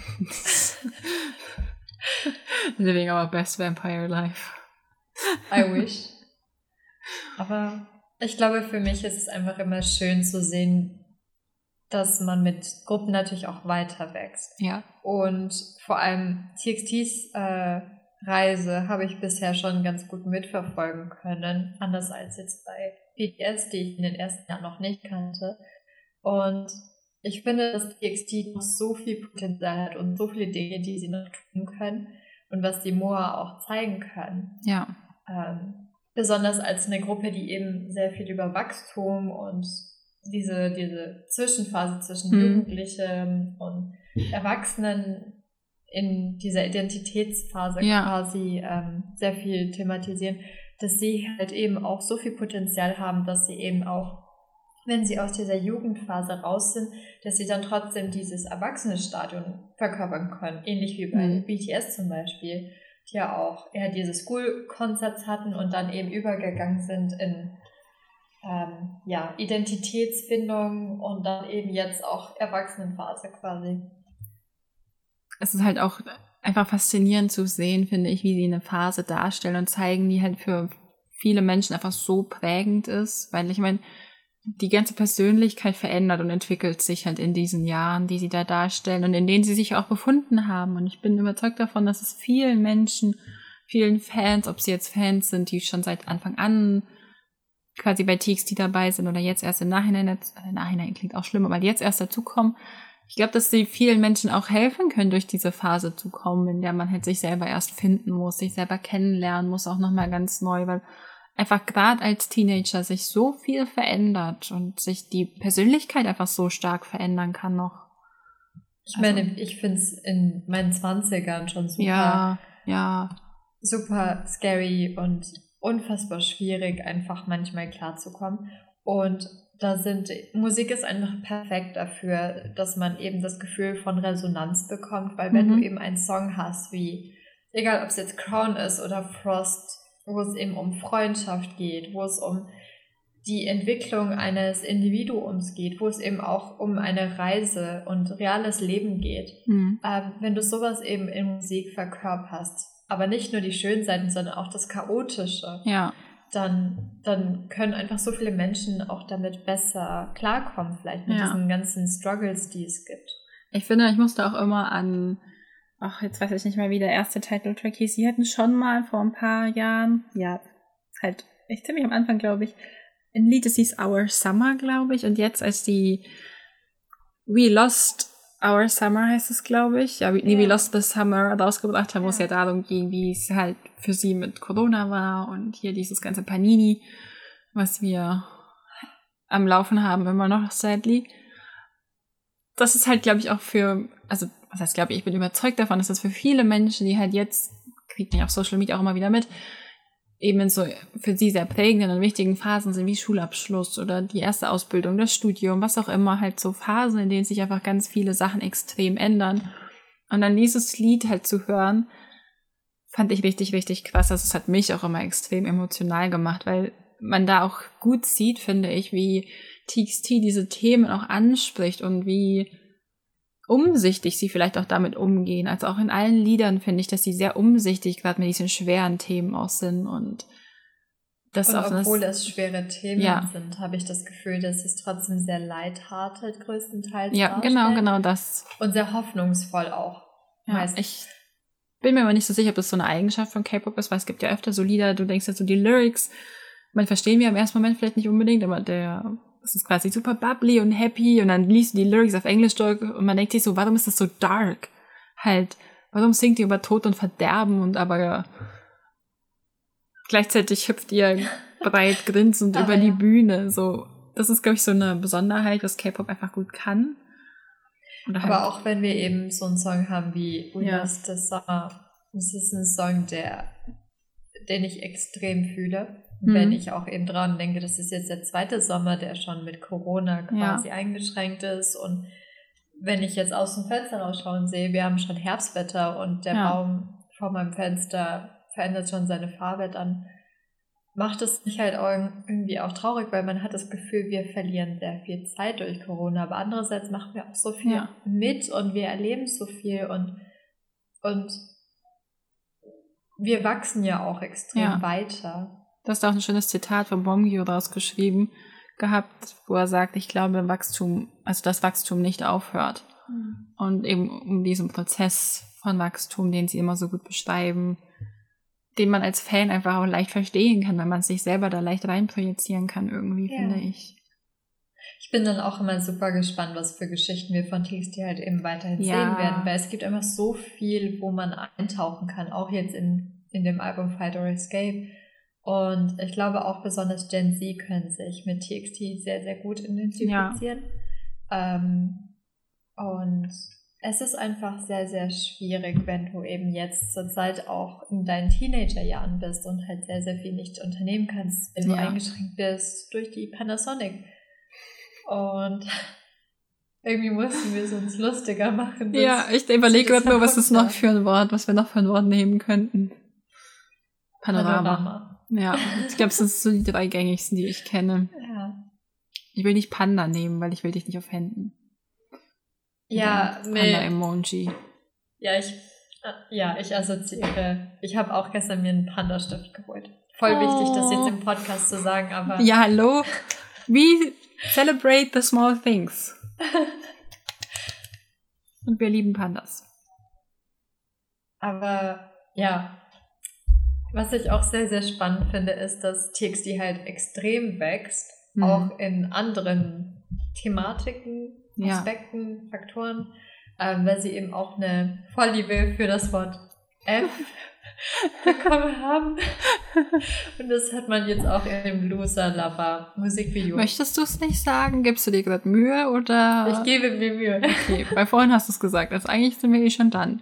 Living our best vampire life. I wish. Aber ich glaube, für mich ist es einfach immer schön zu sehen, dass man mit Gruppen natürlich auch weiter wächst. Ja. Und vor allem T X Ts äh, Reise habe ich bisher schon ganz gut mitverfolgen können. Anders als jetzt bei B T S, die ich in den ersten Jahren noch nicht kannte. Und ich finde, dass T X T noch so viel Potenzial hat und so viele Dinge, die sie noch tun können und was die Moa auch zeigen können. Ja. Ähm, besonders als eine Gruppe, die eben sehr viel über Wachstum und diese, diese Zwischenphase zwischen Mhm. Jugendlichen und Erwachsenen in dieser Identitätsphase Ja. quasi ähm, sehr viel thematisieren, dass sie halt eben auch so viel Potenzial haben, dass sie eben auch, wenn sie aus dieser Jugendphase raus sind, dass sie dann trotzdem dieses Erwachsene-Stadion verkörpern können. Ähnlich wie bei Mhm. B T S zum Beispiel, die ja auch eher dieses School-Konzept hatten und dann eben übergegangen sind in ähm, ja, Identitätsfindung und dann eben jetzt auch Erwachsenenphase quasi. Es ist halt auch, einfach faszinierend zu sehen, finde ich, wie sie eine Phase darstellen und zeigen, die halt für viele Menschen einfach so prägend ist, weil ich meine, die ganze Persönlichkeit verändert und entwickelt sich halt in diesen Jahren, die sie da darstellen und in denen sie sich auch befunden haben. Und ich bin überzeugt davon, dass es vielen Menschen, vielen Fans, ob sie jetzt Fans sind, die schon seit Anfang an quasi bei T X T dabei sind oder jetzt erst im Nachhinein, äh, Nachhinein klingt auch schlimm, aber jetzt erst dazukommen. Ich glaube, dass sie vielen Menschen auch helfen können, durch diese Phase zu kommen, in der man halt sich selber erst finden muss, sich selber kennenlernen muss, auch nochmal ganz neu, weil einfach gerade als Teenager sich so viel verändert und sich die Persönlichkeit einfach so stark verändern kann noch. Ich also, meine, ich finde es in meinen Zwanzigern schon super, ja, ja. super scary und unfassbar schwierig, einfach manchmal klarzukommen. Und da sind, Musik ist einfach perfekt dafür, dass man eben das Gefühl von Resonanz bekommt, weil wenn mhm. du eben einen Song hast, wie, egal ob es jetzt Crown ist oder Frost, wo es eben um Freundschaft geht, wo es um die Entwicklung eines Individuums geht, wo es eben auch um eine Reise und reales Leben geht. Mhm. Ähm, wenn du sowas eben in Musik verkörperst, aber nicht nur die schönen Seiten, sondern auch das Chaotische, ja. dann, dann können einfach so viele Menschen auch damit besser klarkommen, vielleicht mit ja. diesen ganzen Struggles, die es gibt. Ich finde, ich musste auch immer an ach, jetzt weiß ich nicht mehr, wie der erste Titeltrack hieß. Sie hatten schon mal vor ein paar Jahren, ja, halt echt ziemlich am Anfang, glaube ich, ein Lied, das hieß Our Summer, glaube ich. Und jetzt, als die We Lost Our Summer heißt es, glaube ich, ja, nee, ja. We Lost the Summer rausgebracht haben, wo ja. es ja darum ging, wie es halt für sie mit Corona war und hier dieses ganze Panini, was wir am Laufen haben, immer noch, sadly. Das ist halt, glaube ich, auch für, also was heißt, glaube ich, ich bin überzeugt davon, dass das für viele Menschen, die halt jetzt, kriegt man ja auf Social Media auch immer wieder mit, eben in so für sie sehr prägenden und wichtigen Phasen sind wie Schulabschluss oder die erste Ausbildung, das Studium, was auch immer, halt so Phasen, in denen sich einfach ganz viele Sachen extrem ändern. Und dann dieses Lied halt zu hören, fand ich richtig, richtig krass. Also es hat mich auch immer extrem emotional gemacht, weil man da auch gut sieht, finde ich, wie T X T diese Themen auch anspricht und wie umsichtig sie vielleicht auch damit umgehen. Also auch in allen Liedern finde ich, dass sie sehr umsichtig gerade mit diesen schweren Themen auch sind. Und, das und auch obwohl das, es schwere Themen ja. sind, habe ich das Gefühl, dass sie es trotzdem sehr lighthearted größtenteils ja, darstellen. genau, genau das. Und sehr hoffnungsvoll auch. Ja, ich bin mir aber nicht so sicher, ob das so eine Eigenschaft von K-Pop ist, weil es gibt ja öfter so Lieder, du denkst ja so die Lyrics, man verstehen wir im ersten Moment vielleicht nicht unbedingt, aber der es ist quasi super bubbly und happy und dann liest du die Lyrics auf Englisch durch und man denkt sich so, warum ist das so dark? Halt, warum singt ihr über Tod und Verderben und aber gleichzeitig hüpft ihr breit grinsend über ja. die Bühne, so. Das ist, glaube ich, so eine Besonderheit, was K-Pop einfach gut kann. Oder aber halt auch wenn wir eben so einen Song haben wie We ja. Lost the Summer, das ist ein Song, der, den ich extrem fühle. Wenn ich auch eben dran denke, das ist jetzt der zweite Sommer, der schon mit Corona quasi ja. eingeschränkt ist. Und wenn ich jetzt aus dem Fenster rausschaue und sehe, wir haben schon Herbstwetter und der ja. Baum vor meinem Fenster verändert schon seine Farbe, dann macht es mich halt irgendwie auch traurig, weil man hat das Gefühl, wir verlieren sehr viel Zeit durch Corona. Aber andererseits machen wir auch so viel ja. mit und wir erleben so viel und, und wir wachsen ja auch extrem ja. weiter. Du hast auch ein schönes Zitat von Bongyu rausgeschrieben gehabt, wo er sagt, ich glaube, Wachstum, also das Wachstum nicht aufhört. Mhm. Und eben um diesen Prozess von Wachstum, den sie immer so gut beschreiben, den man als Fan einfach auch leicht verstehen kann, wenn man sich selber da leicht reinprojizieren kann irgendwie, ja. finde ich. Ich bin dann auch immer super gespannt, was für Geschichten wir von T X T halt eben weiterhin ja. sehen werden, weil es gibt einfach so viel, wo man eintauchen kann, auch jetzt in, in dem Album Fight or Escape. Und ich glaube auch besonders Gen Z können sich mit T X T sehr, sehr gut identifizieren. Ja. Ähm, und es ist einfach sehr, sehr schwierig, wenn du eben jetzt zur Zeit auch in deinen Teenagerjahren bist und halt sehr, sehr viel nicht unternehmen kannst, wenn ja. du eingeschränkt bist durch die Panasonic. Und irgendwie mussten wir es uns lustiger machen. Ja, ich überlege gerade nur, was ist noch für ein Wort, was wir noch für ein Wort nehmen könnten. Panorama. Panorama. Ja, ich glaube, das sind so die drei gängigsten, die ich kenne. Ja. Ich will nicht Panda nehmen, weil ich will dich nicht offenden. Ja, nee. Panda-Emoji. Ja, ich, Ja, ich assoziiere. Ich habe auch gestern mir einen Panda-Stift geholt. Voll oh. wichtig, das jetzt im Podcast zu sagen, aber... Ja, hallo? We celebrate the small things. Und wir lieben Pandas. Aber ja, was ich auch sehr, sehr spannend finde, ist, dass T X T halt extrem wächst, mhm. auch in anderen Thematiken, Aspekten, ja. Faktoren, ähm, weil sie eben auch eine Vorliebe für das Wort F bekommen haben. Und das hat man jetzt auch in dem Loser Lover Musikvideo. Möchtest du es nicht sagen? Gibst du dir gerade Mühe oder? Ich gebe mir Mühe. Okay, weil vorhin hast du es gesagt. Also eigentlich sind wir eh schon dann.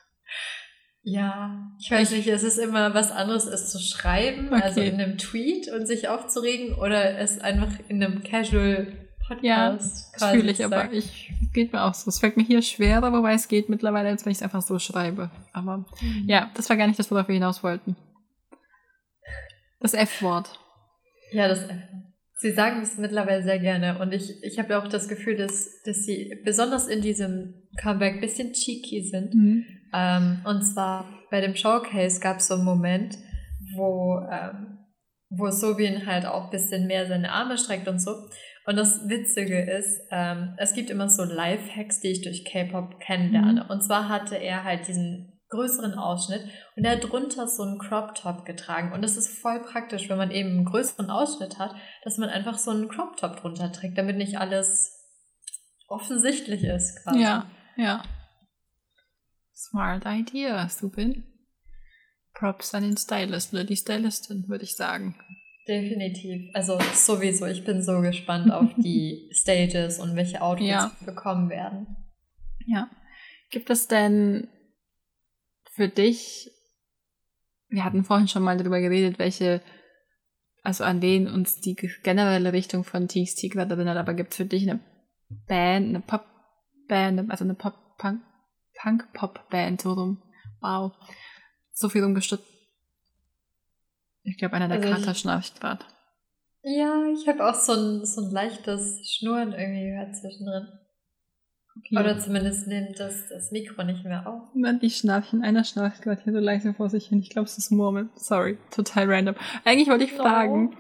Ja, ich weiß nicht, es ist immer was anderes, es zu schreiben, okay. also in einem Tweet und sich aufzuregen oder es einfach in einem Casual Podcast ja, das fühle ich, aber ich geht mir auch so. Es fällt mir hier schwerer, wobei es geht mittlerweile, als wenn ich es einfach so schreibe. Aber mhm. ja, das war gar nicht das, worauf wir hinaus wollten. Das F-Wort. Ja, das F-Wort. Sie sagen es mittlerweile sehr gerne und ich, ich habe ja auch das Gefühl, dass, dass sie besonders in diesem Comeback ein bisschen cheeky sind. Mhm. Ähm, und zwar bei dem Showcase gab es so einen Moment, wo, ähm, wo Soobin halt auch ein bisschen mehr seine Arme streckt und so. Und das Witzige ist, ähm, es gibt immer so Lifehacks, die ich durch K-Pop kennenlerne. Mhm. Und zwar hatte er halt diesen größeren Ausschnitt und er hat drunter so einen Crop-Top getragen. Und das ist voll praktisch, wenn man eben einen größeren Ausschnitt hat, dass man einfach so einen Crop-Top drunter trägt, damit nicht alles offensichtlich ist quasi. Ja, ja. Smart idea, Soobin. Props an den Stylist oder die Stylistin, würde ich sagen. Definitiv. Also sowieso, ich bin so gespannt auf die Stages und welche Outfits ja. wir bekommen werden. Ja. Gibt es denn für dich, wir hatten vorhin schon mal darüber geredet, welche, also an wen uns die generelle Richtung von T X T gerade erinnert, aber gibt es für dich eine Band, eine Pop-Band, also eine Pop-Punk, Punk-Pop-Band, so rum. Wow. So viel rumgestützt. Ich glaube, einer der also Kater schnarcht gerade. Ja, ich habe auch so ein, so ein leichtes Schnurren irgendwie gehört zwischendrin. Okay. Oder zumindest nimmt das, das Mikro nicht mehr auf. Nein, die schnarchen. Einer schnarcht gerade hier so leise vor sich hin. Ich glaube, es ist Murmel. Sorry, total random. Eigentlich wollte ich no. fragen.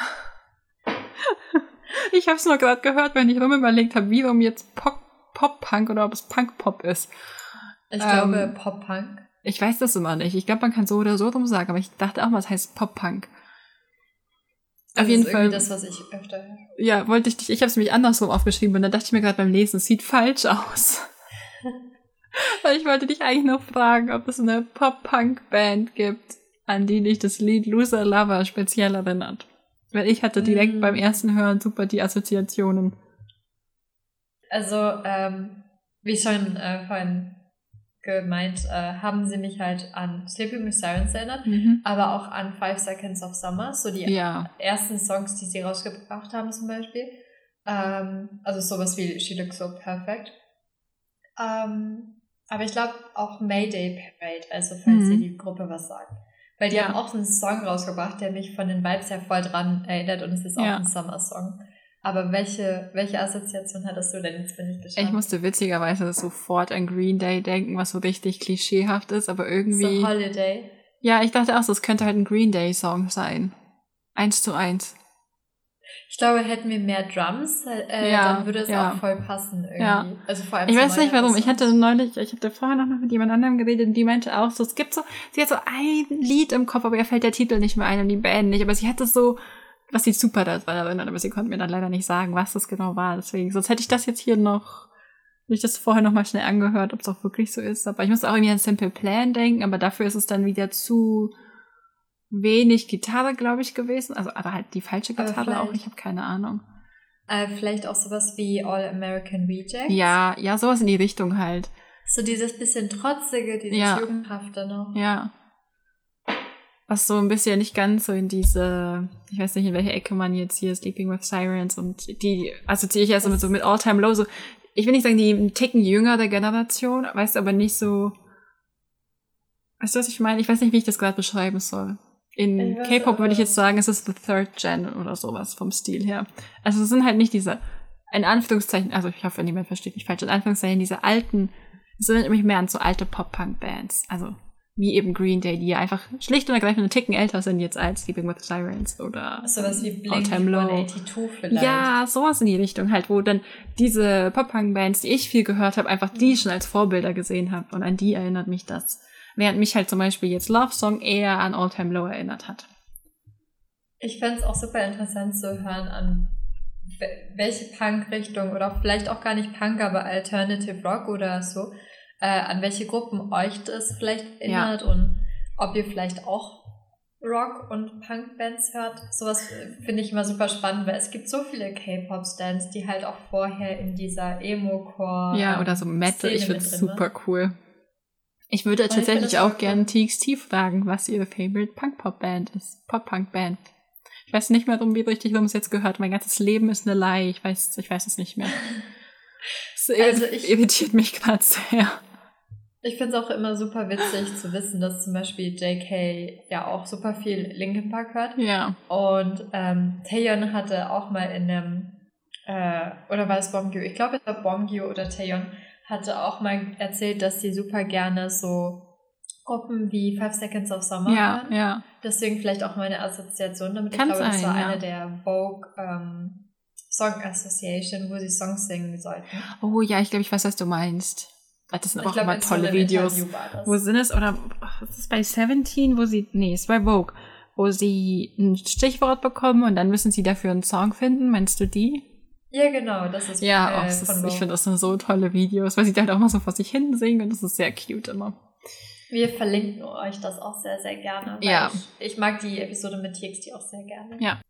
Ich habe es nur gerade gehört, wenn ich rum überlegt habe, wie rum jetzt Pop-Punk oder ob es Punk-Pop ist. Ich ähm, glaube Pop-Punk. Ich weiß das immer nicht. Ich glaube, man kann so oder so rum sagen, aber ich dachte auch mal, es heißt Pop-Punk. Das Auf jeden ist Fall. Das, was ich öfter höre. Ja, wollte ich dich. Ich habe es nämlich andersrum aufgeschrieben und dann dachte ich mir gerade beim Lesen, es sieht falsch aus. Weil ich wollte dich eigentlich noch fragen, ob es eine Pop-Punk-Band gibt, an die dich das Lied Loser Lover speziell erinnert. Weil ich hatte direkt mm. beim ersten Hören super die Assoziationen. Also, ähm, wie schon äh, vorhin gemeint, äh, haben sie mich halt an Sleeping with Sirens erinnert, mhm. aber auch an Five Seconds of Summer, so die ja. ersten Songs, die sie rausgebracht haben zum Beispiel. Ähm, also sowas wie She Looks So Perfect. Ähm, aber ich glaube auch Mayday Parade, also falls mhm. ihr die Gruppe was sagt. Weil die ja. haben auch einen Song rausgebracht, der mich von den Vibes her voll dran erinnert und es ist auch ja. ein Summer-Song. Aber welche, welche Assoziation hattest du denn? Jetzt bin ich gespannt. Ich musste witzigerweise sofort an Green Day denken, was so richtig klischeehaft ist, aber irgendwie... So Holiday. Ja, ich dachte auch, das könnte halt ein Green Day-Song sein. Eins zu eins. Ich glaube, hätten wir mehr Drums, äh, ja, dann würde es ja. auch voll passen irgendwie. Ja. Also vor allem ich weiß nicht warum. Ich hatte neulich, ich hatte vorher noch mal mit jemand anderem geredet und die meinte auch so, es gibt so, sie hat so ein Lied im Kopf, aber ihr fällt der Titel nicht mehr ein und die Band nicht, aber sie hatte so, was sie super daran erinnert, aber sie konnte mir dann leider nicht sagen, was das genau war. Deswegen, sonst hätte ich das jetzt hier noch, hätte ich das vorher noch mal schnell angehört, ob es auch wirklich so ist. Aber ich muss auch irgendwie an Simple Plan denken, aber dafür ist es dann wieder zu wenig Gitarre, glaube ich, gewesen. Also, aber halt die falsche Gitarre auch, ich habe keine Ahnung. Äh, vielleicht auch sowas wie All American Rejects? Ja, ja, sowas in die Richtung halt. So dieses bisschen Trotzige, dieses ja. Jugendhafte noch. Ja. Was so ein bisschen nicht ganz so in diese, ich weiß nicht, in welche Ecke man jetzt hier Sleeping with Sirens und die assoziiere ich erst so mit, so mit All Time Low, so, ich will nicht sagen, die einen Ticken jüngere Generation, weißt du, aber nicht so, weißt du, was ich meine? Ich weiß nicht, wie ich das gerade beschreiben soll. In K-Pop würde ich jetzt sagen, es ist the third gen oder sowas vom Stil her. Also es sind halt nicht diese, in Anführungszeichen, also ich hoffe, niemand versteht mich falsch, in Anführungszeichen diese alten Es erinnert mich mehr an so alte Pop-Punk-Bands. Also wie eben Green Day, die ja einfach schlicht und ergreifend einen Ticken älter sind jetzt als Sleeping with the Sirens oder sowas wie Blink All Time Low. hundertachtzig vielleicht. Ja, sowas in die Richtung halt, wo dann diese Pop-Punk-Bands, die ich viel gehört habe, einfach die schon als Vorbilder gesehen habe. Und an die erinnert mich das. Während mich halt zum Beispiel jetzt Love Song eher an All Time Low erinnert hat. Ich fände es auch super interessant zu hören, an welche Punk-Richtung oder vielleicht auch gar nicht Punk, aber Alternative Rock oder so, äh, an welche Gruppen euch das vielleicht erinnert ja. und ob ihr vielleicht auch Rock- und Punk-Bands hört. Sowas finde ich immer super spannend, weil es gibt so viele K-Pop-Stands, die halt auch vorher in dieser Emo-Core ja, oder so Metal, Szene ich finde es super waren. cool. Ich würde und tatsächlich ich auch gerne T X T fragen, was ihre Favorite Punk-Pop-Band ist. Pop-Punk-Band. Ich weiß nicht mehr, wie richtig wir es jetzt gehört. Mein ganzes Leben ist eine Lie. Ich weiß, ich weiß es nicht mehr. Das also ich, irritiert mich gerade sehr. Ich finde es auch immer super witzig zu wissen, dass zum Beispiel J K ja auch super viel Linkin Park hört. Ja. Und ähm, Taeyeon hatte auch mal in einem, äh, oder war es Bongyu? Ich glaube, es war Bongyu oder Taeyeon, hatte auch mal erzählt, dass sie super gerne so Gruppen wie Five Seconds of Summer ja, hören. Ja. Deswegen vielleicht auch meine Assoziation damit. Kann ich glaube, sein, das war ja. eine der Vogue ähm, Song Association, wo sie Songs singen sollten. Oh ja, ich glaube, ich weiß, was du meinst. Das sind ich auch glaub, immer tolle so Videos. Wo sind es? Oder ist es bei Seventeen, wo sie, nee, es ist bei Vogue, wo sie ein Stichwort bekommen und dann müssen sie dafür einen Song finden. Meinst du die? Ja, genau, das ist ja, äh, auch, das von ist, Vogue. ich finde, das sind so tolle Videos, weil sie halt auch mal so vor sich hin singen und das ist sehr cute immer. Wir verlinken euch das auch sehr, sehr gerne. Weil ja. ich, ich mag die Episode mit T X T auch sehr gerne. Ja.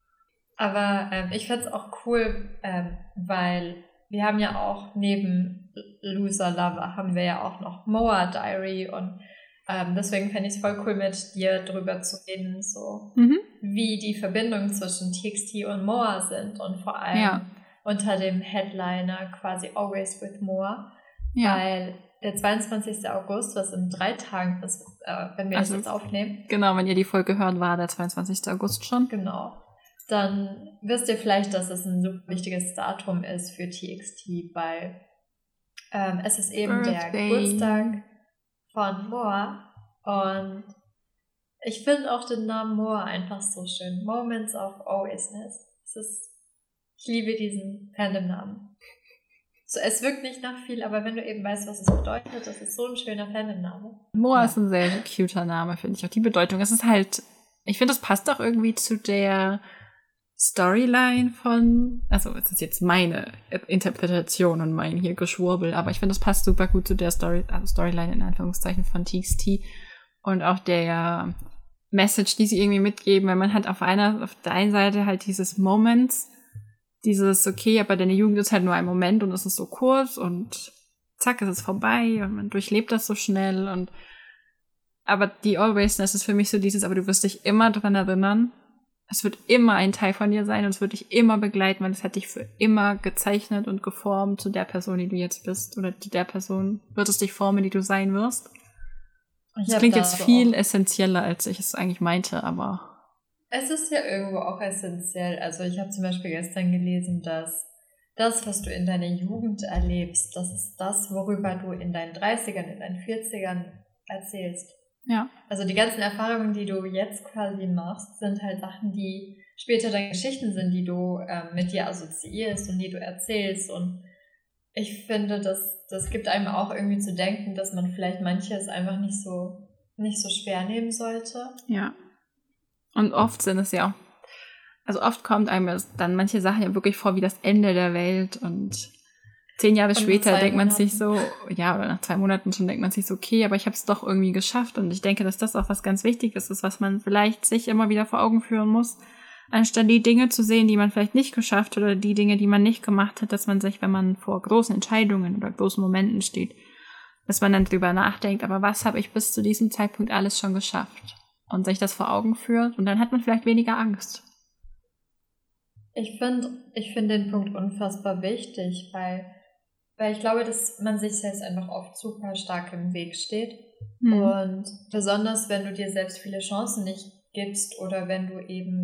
Aber ähm, ich find's auch cool, ähm, weil wir haben ja auch neben Loser Lover haben wir ja auch noch Moa Diary und ähm, deswegen fände ich es voll cool, mit dir drüber zu reden, so mhm. wie die Verbindungen zwischen T X T und Moa sind und vor allem ja. unter dem Headliner quasi Always with Moa, ja. weil der zweiundzwanzigsten August, was in drei Tagen ist, äh, wenn wir also, das jetzt aufnehmen. Genau, wenn ihr die Folge hört, war der zweiundzwanzigsten August schon. Genau. Dann wisst ihr vielleicht, dass es ein super wichtiges Datum ist für T X T, weil ähm, es ist eben Birthday. Der Geburtstag von Moa und ich finde auch den Namen Moa einfach so schön. Moments of Alwaysness. Es ist, ich liebe diesen Fandom-Namen. So, es wirkt nicht nach viel, aber wenn du eben weißt, was es bedeutet, das ist so ein schöner Fandom-Name. Moa ja. ist ein sehr cuter Name, finde ich. Auch die Bedeutung. Es ist halt, ich finde, das passt auch irgendwie zu der Storyline von, also es ist jetzt meine Interpretation und mein hier Geschwurbel, aber ich finde, das passt super gut zu der Story, also Storyline in Anführungszeichen von T X T und auch der Message, die sie irgendwie mitgeben, weil man hat auf einer, auf der einen Seite halt dieses Moments, dieses, okay, aber deine Jugend ist halt nur ein Moment und es ist so kurz und zack, ist es vorbei und man durchlebt das so schnell und aber die Alwaysness ist für mich so dieses, aber du wirst dich immer dran erinnern. Es wird immer ein Teil von dir sein und es wird dich immer begleiten, weil es hat dich für immer gezeichnet und geformt zu der Person, die du jetzt bist. Oder zu der Person wird es dich formen, die du sein wirst. Ich das klingt da jetzt viel essentieller, als ich es eigentlich meinte, aber... Es ist ja irgendwo auch essentiell. Also ich habe zum Beispiel gestern gelesen, dass das, was du in deiner Jugend erlebst, das ist das, worüber du in deinen dreißigern, in deinen vierzigern erzählst. Ja. Also die ganzen Erfahrungen, die du jetzt quasi machst, sind halt Sachen, die später deine Geschichten sind, die du ähm, mit dir assoziierst und die du erzählst. Und ich finde, das, das gibt einem auch irgendwie zu denken, dass man vielleicht manches einfach nicht so, nicht so schwer nehmen sollte. Ja. Und oft sind es ja auch, also oft kommt einem dann manche Sachen ja wirklich vor wie das Ende der Welt und Zehn Jahre später denkt man sich so, ja, oder nach zwei Monaten schon denkt man sich so, okay, aber ich habe es doch irgendwie geschafft. Und ich denke, dass das auch was ganz Wichtiges ist, was man vielleicht sich immer wieder vor Augen führen muss, anstatt die Dinge zu sehen, die man vielleicht nicht geschafft oder die Dinge, die man nicht gemacht hat, dass man sich, wenn man vor großen Entscheidungen oder großen Momenten steht, dass man dann drüber nachdenkt, aber was habe ich bis zu diesem Zeitpunkt alles schon geschafft? Und sich das vor Augen führt und dann hat man vielleicht weniger Angst. Ich finde ich find den Punkt unfassbar wichtig, weil Weil ich glaube, dass man sich selbst einfach oft super stark im Weg steht. Mhm. Und besonders, wenn du dir selbst viele Chancen nicht gibst oder wenn du eben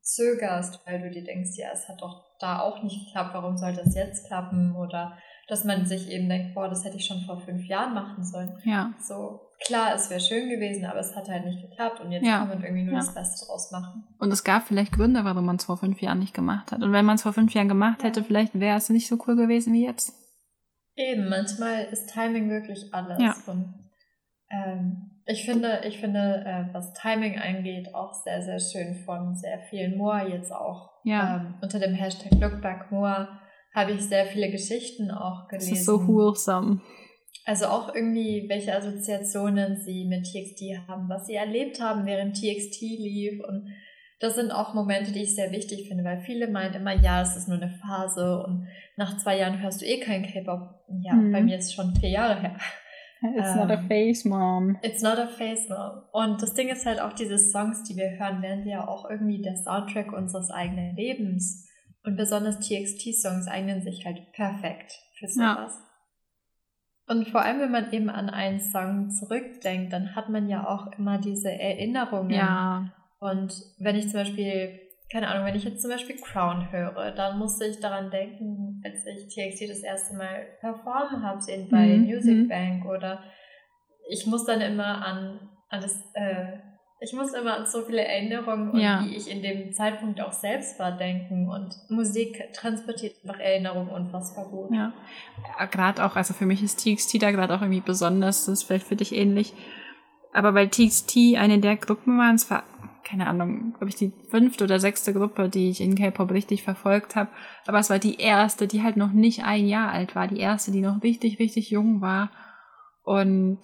zögerst, weil du dir denkst, ja, es hat doch da auch nicht geklappt, warum sollte es jetzt klappen? Oder dass man sich eben denkt, boah, das hätte ich schon vor fünf Jahren machen sollen. Ja. So, klar, es wäre schön gewesen, aber es hat halt nicht geklappt und jetzt Ja. kann man irgendwie nur Ja. das Beste draus machen. Und es gab vielleicht Gründe, warum man es vor fünf Jahren nicht gemacht hat. Und wenn man es vor fünf Jahren gemacht hätte, Ja. vielleicht wäre es nicht so cool gewesen wie jetzt. Eben, manchmal ist Timing wirklich alles. Ja. Und ähm, ich finde, ich finde, äh, was Timing angeht, auch sehr, sehr schön von sehr vielen Moa jetzt auch. Ja. Ähm, unter dem Hashtag LookbackMoa habe ich sehr viele Geschichten auch Es gelesen. ist so wholesome. Also auch irgendwie, welche Assoziationen sie mit T X T haben, was sie erlebt haben, während T X T lief. Und das sind auch Momente, die ich sehr wichtig finde, weil viele meinen immer, ja, es ist nur eine Phase und nach zwei Jahren hörst du eh keinen K-Pop. Ja, Mhm. bei mir ist es schon vier Jahre her. It's Ähm, not a phase, Mom. It's not a phase, Mom. Und das Ding ist halt auch, diese Songs, die wir hören, werden ja auch irgendwie der Soundtrack unseres eigenen Lebens. Und besonders T X T-Songs eignen sich halt perfekt für sowas. Ja. Und vor allem, wenn man eben an einen Song zurückdenkt, dann hat man ja auch immer diese Erinnerungen. Ja. Und wenn ich zum Beispiel, keine Ahnung, wenn ich jetzt zum Beispiel Crown höre, dann musste ich daran denken, als ich T X T das erste Mal performen habe sehen bei Mhm. Music Bank, oder ich muss dann immer an, an das, äh, ich muss immer an so viele Erinnerungen und Ja. wie ich in dem Zeitpunkt auch selbst war denken, und Musik transportiert einfach Erinnerungen unfassbar gut. Ja. ja gerade auch, also für mich ist T X T da gerade auch irgendwie besonders, das ist vielleicht für dich ähnlich. Aber weil T X T eine der Gruppen waren, es war, keine Ahnung, glaube ich, die fünfte oder sechste Gruppe, die ich in K-Pop richtig verfolgt habe. Aber es war die erste, die halt noch nicht ein Jahr alt war. Die erste, die noch richtig, richtig jung war. Und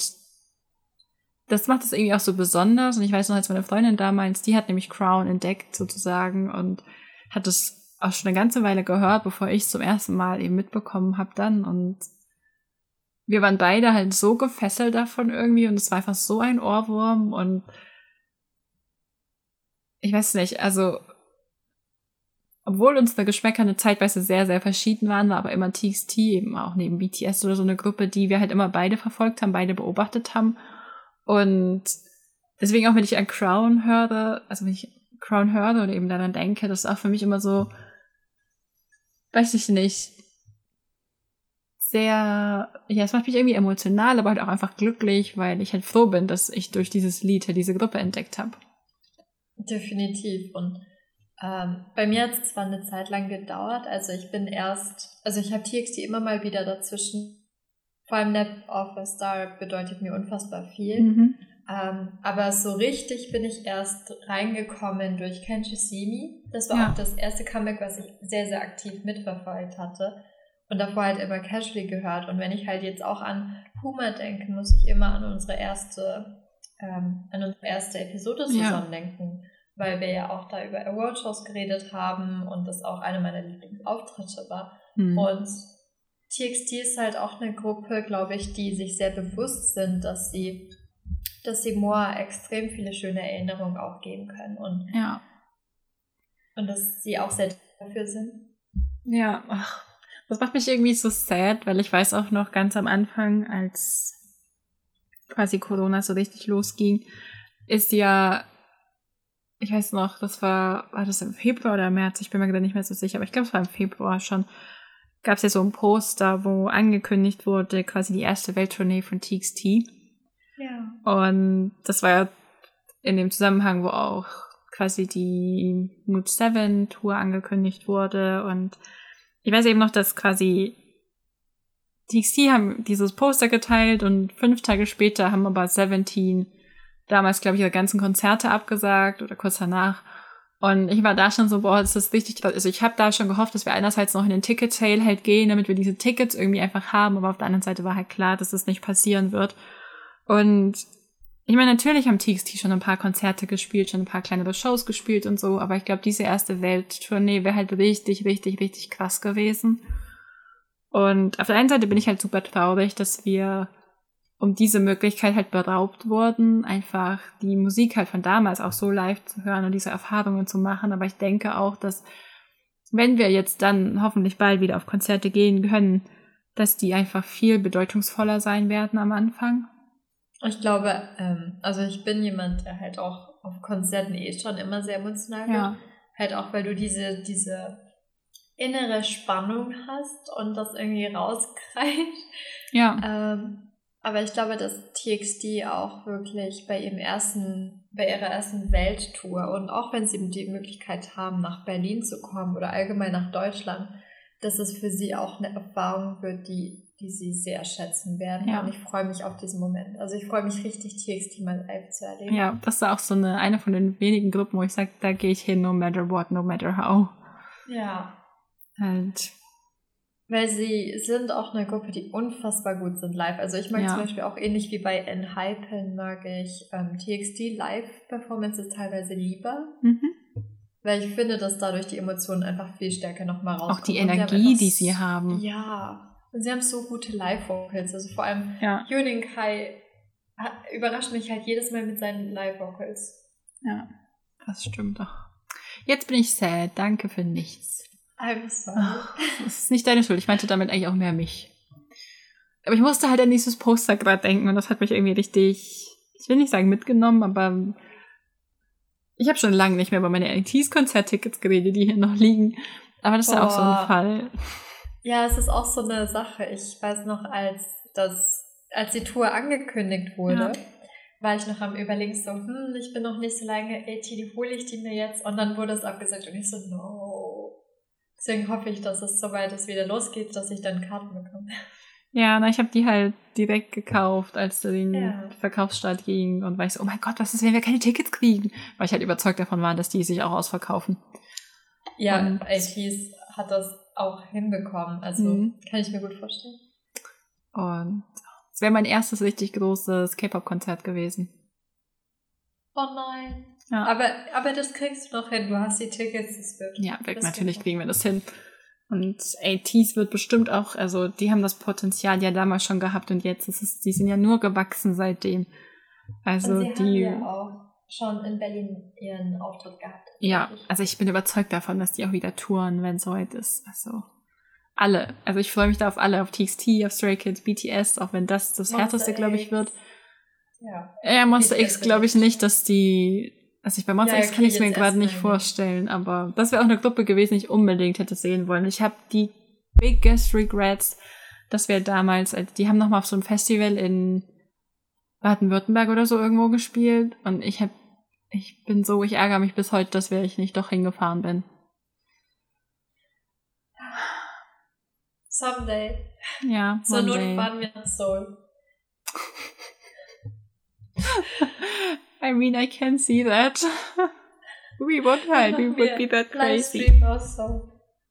das macht es irgendwie auch so besonders. Und ich weiß noch, als meine Freundin damals, die hat nämlich Crown entdeckt sozusagen und hat es auch schon eine ganze Weile gehört, bevor ich es zum ersten Mal eben mitbekommen habe dann. Und wir waren beide halt so gefesselt davon irgendwie und es war einfach so ein Ohrwurm und ich weiß nicht, also obwohl unsere Geschmäcker eine Zeitweise sehr, sehr verschieden waren, war aber immer T X T eben auch neben B T S oder so eine Gruppe, die wir halt immer beide verfolgt haben, beide beobachtet haben. Und deswegen auch, wenn ich an Crown höre, also wenn ich Crown höre oder eben daran denke, das ist auch für mich immer so, weiß ich nicht, sehr, ja, es macht mich irgendwie emotional, aber halt auch einfach glücklich, weil ich halt froh bin, dass ich durch dieses Lied halt diese Gruppe entdeckt habe. Definitiv. Und ähm, bei mir hat es zwar eine Zeit lang gedauert, also ich bin erst, also ich habe T X T immer mal wieder dazwischen, vor allem Nap of a Star bedeutet mir unfassbar viel, Mhm. ähm, aber so richtig bin ich erst reingekommen durch Can't You See Me. Das war Ja. auch das erste Comeback, was ich sehr, sehr aktiv mitverfolgt hatte und davor halt immer casually gehört. Und wenn ich halt jetzt auch an Puma denke, muss ich immer an unsere erste ähm, an unsere erste Episode zusammen Ja. denken, weil wir ja auch da über Awardshows geredet haben und das auch einer meiner Lieblingsauftritte war. Mhm. Und T X T ist halt auch eine Gruppe, glaube ich, die sich sehr bewusst sind, dass sie, dass sie Moa extrem viele schöne Erinnerungen auch geben können und, Ja. und dass sie auch sehr dafür sind. Ja, ach, das macht mich irgendwie so sad, weil ich weiß auch noch ganz am Anfang, als quasi Corona so richtig losging, ist ja, ich weiß noch, das war, war das im Februar oder März, ich bin mir gerade nicht mehr so sicher, aber ich glaube, es war im Februar schon, gab es ja so ein Poster, wo angekündigt wurde, quasi die erste Welttournee von T X T. Ja. Und das war ja in dem Zusammenhang, wo auch quasi die Mood sieben Tour angekündigt wurde. Und ich weiß eben noch, dass quasi T X T haben dieses Poster geteilt und fünf Tage später haben aber Seventeen damals, glaube ich, ihre ganzen Konzerte abgesagt oder kurz danach. Und ich war da schon so, boah, das ist richtig, also ich habe da schon gehofft, dass wir einerseits noch in den Ticket-Sale halt gehen, damit wir diese Tickets irgendwie einfach haben, aber auf der anderen Seite war halt klar, dass das nicht passieren wird. Und ich meine, natürlich haben T X T schon ein paar Konzerte gespielt, schon ein paar kleinere Shows gespielt und so, aber ich glaube, diese erste Welttournee wäre halt richtig, richtig, richtig krass gewesen. Und auf der einen Seite bin ich halt super traurig, dass wir um diese Möglichkeit halt beraubt wurden, einfach die Musik halt von damals auch so live zu hören und diese Erfahrungen zu machen. Aber ich denke auch, dass wenn wir jetzt dann hoffentlich bald wieder auf Konzerte gehen können, dass die einfach viel bedeutungsvoller sein werden am Anfang. Ich glaube, ähm, also ich bin jemand, der halt auch auf Konzerten eh schon immer sehr emotional wird. Ja. Halt auch, weil du diese, diese innere Spannung hast und das irgendwie rauskreißt. Ja. Ähm, aber ich glaube, dass T X T auch wirklich bei ihrem ersten, bei ihrer ersten Welttour und auch wenn sie die Möglichkeit haben, nach Berlin zu kommen oder allgemein nach Deutschland, dass es für sie auch eine Erfahrung wird, die, die sie sehr schätzen werden. Ja. Und ich freue mich auf diesen Moment. Also ich freue mich richtig, T X T mal live zu erleben. Ja, das ist auch so eine, eine von den wenigen Gruppen, wo ich sage, da gehe ich hin, no matter what, no matter how. Ja. Halt. Weil sie sind auch eine Gruppe, die unfassbar gut sind live. Also ich mag Ja. zum Beispiel auch ähnlich wie bei Enhypen mag ich ähm, T X T Live-Performances teilweise lieber. Mhm. Weil ich finde, dass dadurch die Emotionen einfach viel stärker nochmal rauskommen. Auch die Und sie haben Energie, einfach die s- sie haben. Ja. Und sie haben so gute Live-Vocals. Also vor allem Ja. Yunin Kai hat, überrascht mich halt jedes Mal mit seinen Live-Vocals. Ja, das stimmt doch. Jetzt bin ich sad. Danke für nichts. I'm sorry. Ach, das ist nicht deine Schuld. Ich meinte damit eigentlich auch mehr mich. Aber ich musste halt an dieses Poster gerade denken und das hat mich irgendwie richtig, ich will nicht sagen mitgenommen, aber ich habe schon lange nicht mehr über meine N Ts Konzerttickets geredet, die hier noch liegen. Aber das ist ja auch so Boah. ein Fall. Ja, es ist auch so eine Sache. Ich weiß noch, als das, als die Tour angekündigt wurde, Ja. war ich noch am Überlegen so, hm, ich bin noch nicht so lange A T, die hole ich die mir jetzt. Und dann wurde es abgesagt und ich so, no. Deswegen hoffe ich, dass es, sobald es wieder losgeht, dass ich dann Karten bekomme. Ja, na, ich habe die halt direkt gekauft, als den Ja. Verkaufsstart ging und war ich so, oh mein Gott, was ist, wenn wir keine Tickets kriegen? Weil ich halt überzeugt davon war, dass die sich auch ausverkaufen. Ja, Und- A Ts hat das auch hinbekommen. Also Mhm. kann ich mir gut vorstellen. Und es wäre mein erstes richtig großes K-Pop-Konzert gewesen. Oh nein. Ja, Aber, aber das kriegst du noch hin. Du hast die Tickets, das wird. ja wird, das natürlich wird- kriegen wir das hin. Und A Ts wird bestimmt auch, also die haben das Potenzial ja damals schon gehabt und jetzt ist es, die sind ja nur gewachsen seitdem. Also Und sie haben die, ja auch schon in Berlin ihren Auftritt gehabt. ja, tatsächlich. also ich bin überzeugt davon, dass die auch wieder touren, wenn es soweit ist. Also alle. Also ich freue mich da auf alle, auf T X T, auf Stray Kids, B T S, auch wenn das das Monster härteste, glaube ich, X. wird. Ja. Ja, Monster B T S X glaube ich wird nicht, dass die, also ich bei Monster Ja, X okay, kann ich mir jetzt gerade nicht erstmal nicht. vorstellen, aber das wäre auch eine Gruppe gewesen, die ich unbedingt hätte sehen wollen. Ich habe die biggest regrets, dass wir damals, also die haben noch mal auf so einem Festival in Baden-Württemberg oder so irgendwo gespielt und ich habe, ich bin so, ich ärgere mich bis heute, dass wir ich nicht doch hingefahren bin. Someday. Ja, Zur one Not day. fahren wir nach Seoul. I mean, I can see that. We would halt, we would be that crazy. Livestream aus Seoul.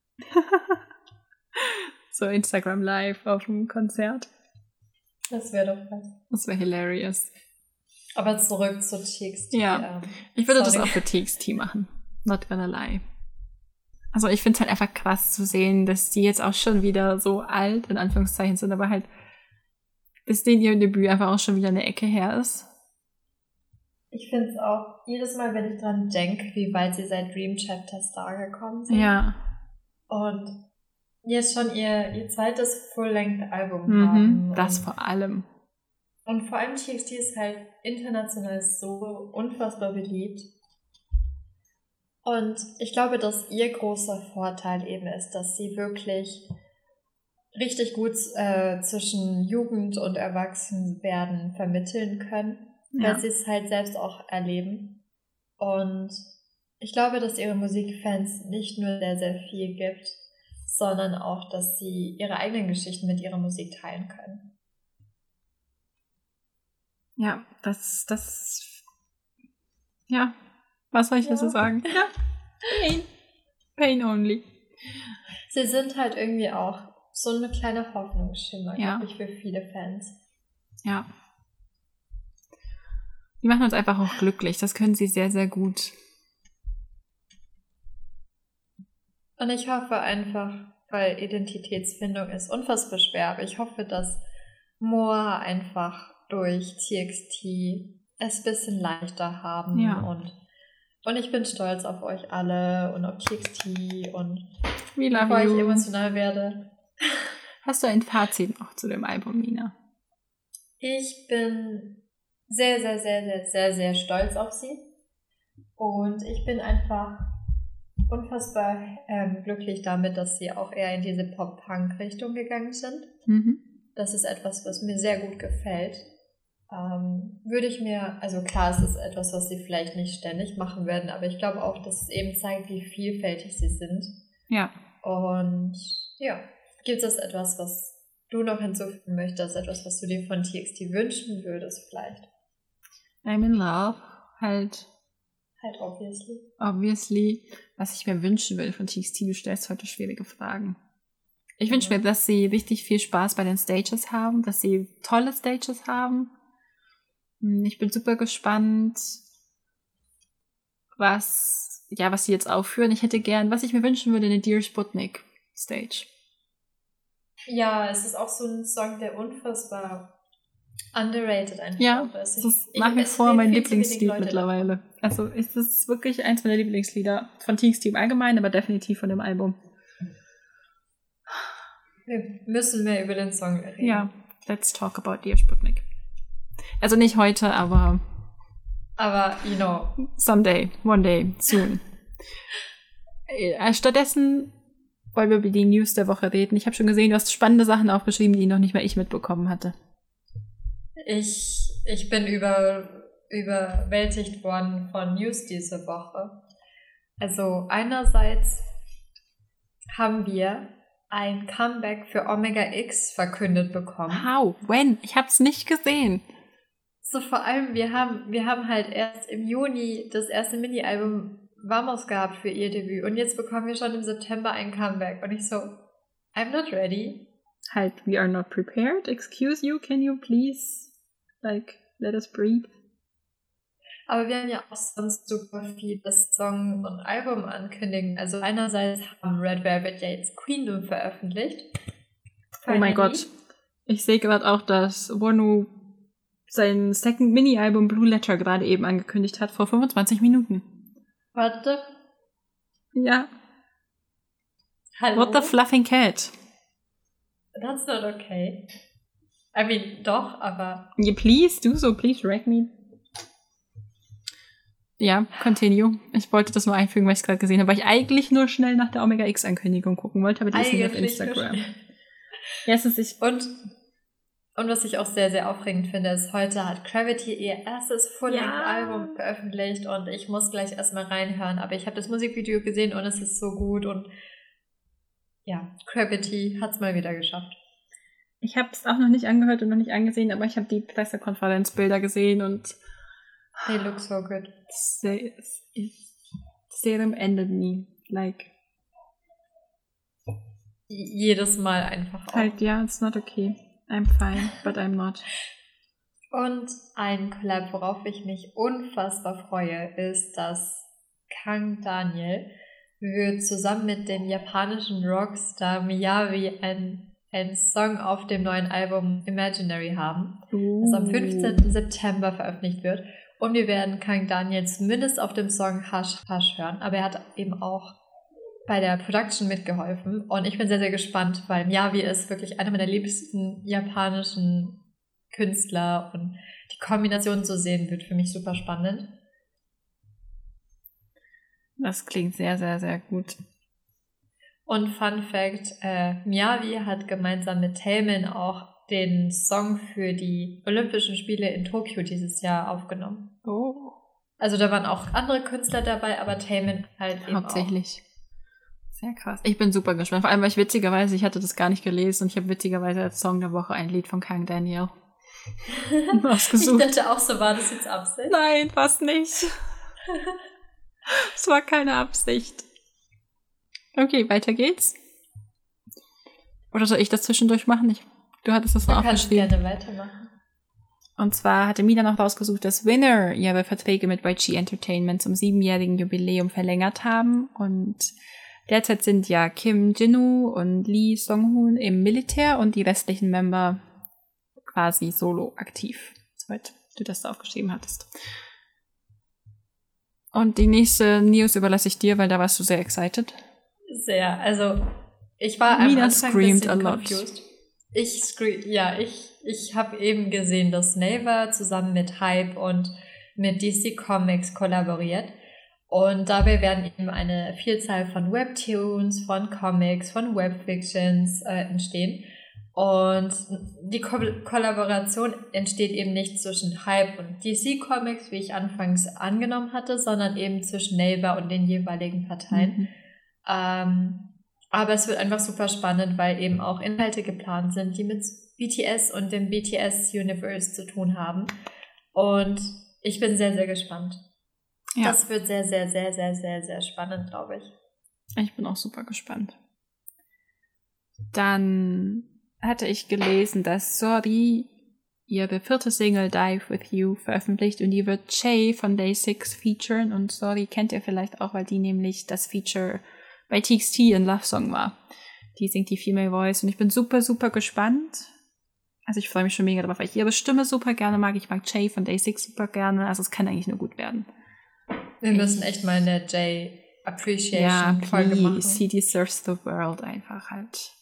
So Instagram Live auf dem Konzert. Das wäre doch was. Das wäre hilarious. Aber zurück zu T X T. Ja. Ähm, Ich würde sorry. das auch für T X T machen. Not gonna lie. Also ich finde es halt einfach krass zu sehen, dass die jetzt auch schon wieder so alt, in Anführungszeichen sind, aber halt bis denen ihr Debüt einfach auch schon wieder eine Ecke her ist. Ich finde es auch, jedes Mal, wenn ich dran denke, wie weit sie seit Dream Chapter Star gekommen sind. Ja. Und jetzt schon ihr, ihr zweites Full-Length-Album haben. Mhm. Das und, vor allem. und vor allem T X T ist halt international so unfassbar beliebt. Und ich glaube, dass ihr großer Vorteil eben ist, dass sie wirklich richtig gut äh, zwischen Jugend und Erwachsenwerden vermitteln können, Ja. weil sie es halt selbst auch erleben. Und ich glaube, dass ihre Musikfans nicht nur sehr, sehr viel gibt, sondern auch, dass sie ihre eigenen Geschichten mit ihrer Musik teilen können. Ja, das, das, ja, was soll ich dazu Ja. sagen? Ja, Pain. Pain only. Sie sind halt irgendwie auch so eine kleine Hoffnungsschimmer, Ja. glaube ich, für viele Fans. Ja. Die machen uns einfach auch glücklich. Das können sie sehr, sehr gut. Und ich hoffe einfach, weil Identitätsfindung ist unfassbar schwer, aber ich hoffe, dass Moa einfach durch T X T es ein bisschen leichter haben. Ja. Und, und ich bin stolz auf euch alle und auf T X T und We bevor love ich you. emotional werde. Hast du ein Fazit noch zu dem Album, Nina? Ich bin sehr, sehr, sehr, sehr, sehr, sehr stolz auf sie. Und ich bin einfach unfassbar ähm, glücklich damit, dass sie auch eher in diese Pop-Punk-Richtung gegangen sind. Mhm. Das ist etwas, was mir sehr gut gefällt. Ähm, würde ich mir, also klar, es ist etwas, was sie vielleicht nicht ständig machen werden, aber ich glaube auch, dass es eben zeigt, wie vielfältig sie sind. Ja. Und ja, gibt es etwas, was du noch hinzufügen möchtest, etwas, was du dir von T X T wünschen würdest vielleicht? I'm in love, halt. Halt obviously. Obviously. Was ich mir wünschen will von T X T, du stellst heute schwierige Fragen. Ich wünsche mir, dass sie richtig viel Spaß bei den Stages haben, dass sie tolle Stages haben. Ich bin super gespannt, was, ja, was sie jetzt aufführen. Ich hätte gern, was ich mir wünschen würde, eine Dear Sputnik Stage. Ja, es ist auch so ein Song, der unfassbar underrated einfach ja, ist. Ja, es ist nach wie vor mein Lieblingslied mittlerweile. Davon. Also es ist wirklich eins meiner Lieblingslieder von T X T im Allgemeinen, aber definitiv von dem Album. Wir müssen mehr über den Song reden. Ja, let's talk about Dear Sputnik. Also nicht heute, aber aber, you know. Someday, one day, soon. Stattdessen wollen wir über die News der Woche reden. Ich habe schon gesehen, du hast spannende Sachen aufgeschrieben, die noch nicht mal ich mitbekommen hatte. Ich, ich bin über, überwältigt worden von News diese Woche. Also einerseits haben wir ein Comeback für Omega X verkündet bekommen. How? When? Ich hab's nicht gesehen. So vor allem, wir haben, wir haben halt erst im Juni das erste Mini-Album Vamos gehabt für ihr Debüt und jetzt bekommen wir schon im September ein Comeback und ich so, I'm not ready. Halt, we are not prepared. Excuse you, can you please, like, let us breathe? Aber wir haben ja auch sonst super viele Song- und Album ankündigen. Also einerseits haben Red Velvet ja jetzt Queendom veröffentlicht. Oh mein Gott. Ich sehe gerade auch, dass Wonu sein Second Mini-Album Blue Letter gerade eben angekündigt hat, vor fünfundzwanzig Minuten. Warte. Ja. Hallo? What the fluffing cat? That's not okay. I mean, doch, aber... Yeah, please, do so, please, wreck me. Ja, continue. Ich wollte das nur einfügen, weil ich es gerade gesehen habe, weil ich eigentlich nur schnell nach der Omega X-Ankündigung gucken wollte, aber die ist nicht auf Instagram. Ja, es ist ich. Und, und was ich auch sehr, sehr aufregend finde, ist, heute hat Gravity ihr erstes Full-Length-Album ja. veröffentlicht und ich muss gleich erstmal reinhören, aber ich habe das Musikvideo gesehen und es ist so gut und ja, Gravity hat es mal wieder geschafft. Ich habe es auch noch nicht angehört und noch nicht angesehen, aber ich habe die Pressekonferenzbilder gesehen und they look so good. Serum ended me. Like. Jedes Mal einfach auch. Halt, ja, it's not okay. I'm fine, but I'm not. Und ein Collab, worauf ich mich unfassbar freue, ist, dass Kang Daniel wird zusammen mit dem japanischen Rockstar Miyavi ein, einen Song auf dem neuen Album Imaginary haben, uh. das am fünfzehnten September veröffentlicht wird. Und wir werden Kang Daniel zumindest auf dem Song Hush Hush hören. Aber er hat eben auch bei der Production mitgeholfen. Und ich bin sehr, sehr gespannt, weil Miyavi ist wirklich einer meiner liebsten japanischen Künstler. Und die Kombination zu sehen wird für mich super spannend. Das klingt sehr, sehr, sehr gut. Und Fun Fact, äh, Miyavi hat gemeinsam mit Taemin auch den Song für die Olympischen Spiele in Tokio dieses Jahr aufgenommen. Oh. Also da waren auch andere Künstler dabei, aber Taemin halt eben hauptsächlich. Auch. Sehr krass. Ich bin super gespannt. Vor allem, weil ich witzigerweise, ich hatte das gar nicht gelesen und ich habe witzigerweise als Song der Woche ein Lied von Kang Daniel ausgesucht. Ich dachte auch so, war das jetzt Absicht? Nein, was nicht. Es war keine Absicht. Okay, weiter geht's. Oder soll ich das zwischendurch machen? Ich, du hattest das noch aufgeschrieben. Du kannst gerne weitermachen. Und zwar hatte Mina noch rausgesucht, dass Winner ihre Verträge mit Y G Entertainment zum siebenjährigen Jubiläum verlängert haben. Und derzeit sind ja Kim Jin-woo und Lee Song-hoon im Militär und die restlichen Member quasi solo aktiv, soweit du das da aufgeschrieben hattest. Und die nächste News überlasse ich dir, weil da warst du sehr excited. Sehr, also ich war am Mina Anfang screamed ein bisschen a lot. confused. Ich scream, ja, ich, ich habe eben gesehen, dass Naver zusammen mit Hype und mit D C Comics kollaboriert. Und dabei werden eben eine Vielzahl von Webtoons, von Comics, von Webfictions äh, entstehen. Und die Ko- Kollaboration entsteht eben nicht zwischen Hype und D C Comics, wie ich anfangs angenommen hatte, sondern eben zwischen Neighbor und den jeweiligen Parteien. Mhm. Ähm, aber es wird einfach super spannend, weil eben auch Inhalte geplant sind, die mit B T S und dem B T S-Universe zu tun haben. Und ich bin sehr, sehr gespannt. Ja. Das wird sehr, sehr, sehr, sehr, sehr, sehr spannend, glaube ich. Ich bin auch super gespannt. Dann hatte ich gelesen, dass Sorry ihre vierte Single Dive With You veröffentlicht und die wird Jay von Day six featuren. Und Sorry kennt ihr vielleicht auch, weil die nämlich das Feature bei T X T in Love Song war. Die singt die Female Voice und ich bin super, super gespannt. Also ich freue mich schon mega drauf, weil ich ihre Stimme super gerne mag. Ich mag Jay von Day six super gerne. Also es kann eigentlich nur gut werden. Wir müssen echt mal eine Jay Appreciation Folge machen. Ja, please, he deserves the world einfach halt.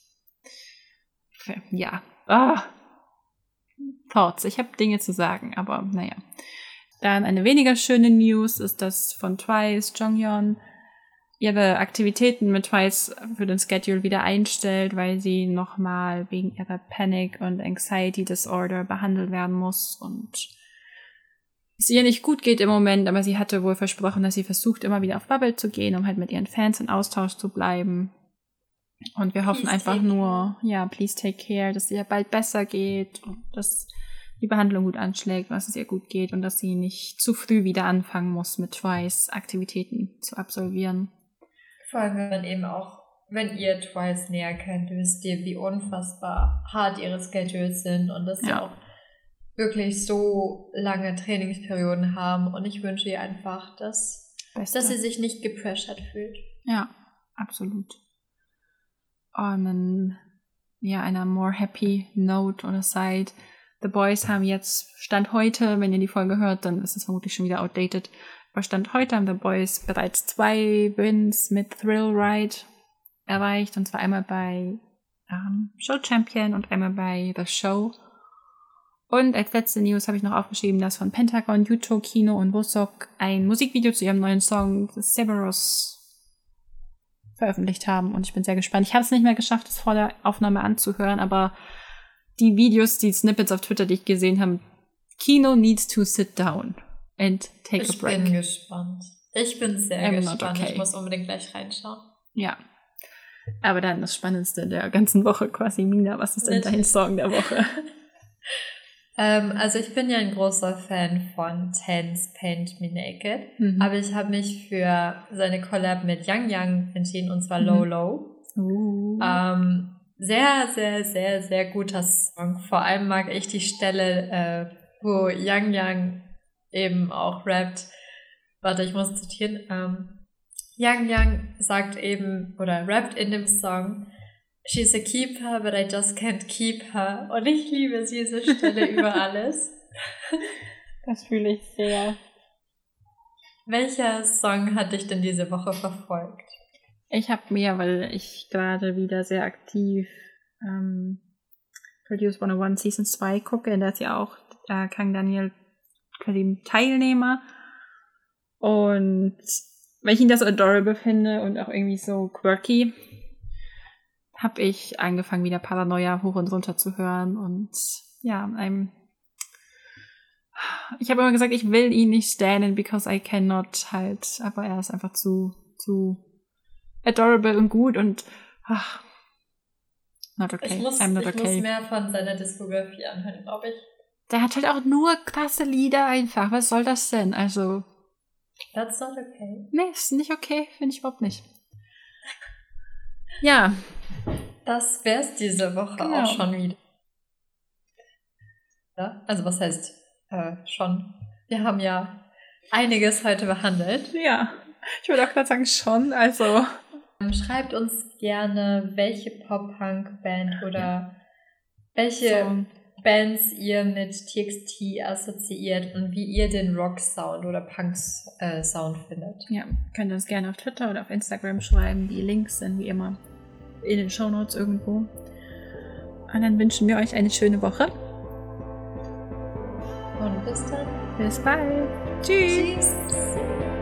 Ja. Ah. Thoughts. Ich habe Dinge zu sagen, aber naja. Dann eine weniger schöne News ist, dass von Twice, Jonghyun, ihre Aktivitäten mit Twice für den Schedule wieder einstellt, weil sie nochmal wegen ihrer Panic und Anxiety Disorder behandelt werden muss und es ihr nicht gut geht im Moment, aber sie hatte wohl versprochen, dass sie versucht, immer wieder auf Bubble zu gehen, um halt mit ihren Fans in Austausch zu bleiben. Und wir hoffen please einfach nur, care. ja, please take care, dass es ihr bald besser geht und dass die Behandlung gut anschlägt, dass es ihr gut geht und dass sie nicht zu früh wieder anfangen muss, mit Twice Aktivitäten zu absolvieren. Vor allem, wenn man eben auch, wenn ihr Twice näher kennt, wisst ihr, wie unfassbar hart ihre Schedules sind und dass sie ja auch wirklich so lange Trainingsperioden haben. Und ich wünsche ihr einfach, dass, dass sie sich nicht gepressured fühlt. Ja, absolut. Und dann, ja, einer more happy note oder side. The Boys haben jetzt, Stand heute, wenn ihr die Folge hört, dann ist es vermutlich schon wieder outdated, aber Stand heute haben The Boys bereits zwei Wins mit Thrill Ride erreicht, und zwar einmal bei ähm, Show Champion und einmal bei The Show. Und als letzte News habe ich noch aufgeschrieben, dass von Pentagon, Yuto, Kino und Wosok ein Musikvideo zu ihrem neuen Song Severus veröffentlicht haben. Und ich bin sehr gespannt. Ich habe es nicht mehr geschafft, es vor der Aufnahme anzuhören, aber die Videos, die Snippets auf Twitter, die ich gesehen habe, Kino needs to sit down and take ich a break. Ich bin gespannt. Ich bin sehr I'm gespannt. Okay. Ich muss unbedingt gleich reinschauen. Ja. Aber dann das Spannendste der ganzen Woche quasi, Mina, was ist denn dein Song der Woche? ähm, also ich bin ja ein großer Fan von Ten's Paint Me Naked, mhm. aber ich habe mich für seine Collab mit Yang Yang entschieden, und zwar mhm. Low Low. Uh. Ähm, sehr, sehr, sehr, sehr guter Song. Vor allem mag ich die Stelle, äh, wo Yang Yang eben auch rappt. Warte, ich muss zitieren. Ähm, Yang Yang sagt eben, oder rappt in dem Song, "She's a keeper, but I just can't keep her." Und ich liebe diese Stelle über alles. Das fühle ich sehr. Welcher Song hat dich denn diese Woche verfolgt? Ich habe mir, weil ich gerade wieder sehr aktiv ähm, Produce hunderteins Season zwei gucke, in der ist ja auch äh, Kang Daniel quasi Teilnehmer. Und weil ich ihn das so adorable finde und auch irgendwie so quirky, habe ich angefangen, wieder Paranoia hoch und runter zu hören. Und ja, einem ich habe immer gesagt, ich will ihn nicht stannen, because I cannot halt, aber er ist einfach zu, zu adorable und gut und ach, not okay. Ich, muss, I'm not ich okay. muss mehr von seiner Diskografie anhören, glaube ich. Der hat halt auch nur krasse Lieder einfach. Was soll das denn? Also. That's not okay. Nee, ist nicht okay. Finde ich überhaupt nicht. Ja. Das wär's diese Woche genau. auch schon wieder. Ja, also was heißt äh, schon? Wir haben ja einiges heute behandelt. Ja, ich würde auch gerade sagen schon, also. Schreibt uns gerne, welche Pop-Punk-Band oder welche so. Bands ihr mit T X T assoziiert und wie ihr den Rock-Sound oder Punk-Sound äh, findet. Ja, könnt ihr uns gerne auf Twitter oder auf Instagram schreiben. Die Links sind wie immer in den Shownotes irgendwo. Und dann wünschen wir euch eine schöne Woche. Und bis dann. Bis bald. Tschüss. Tschüss.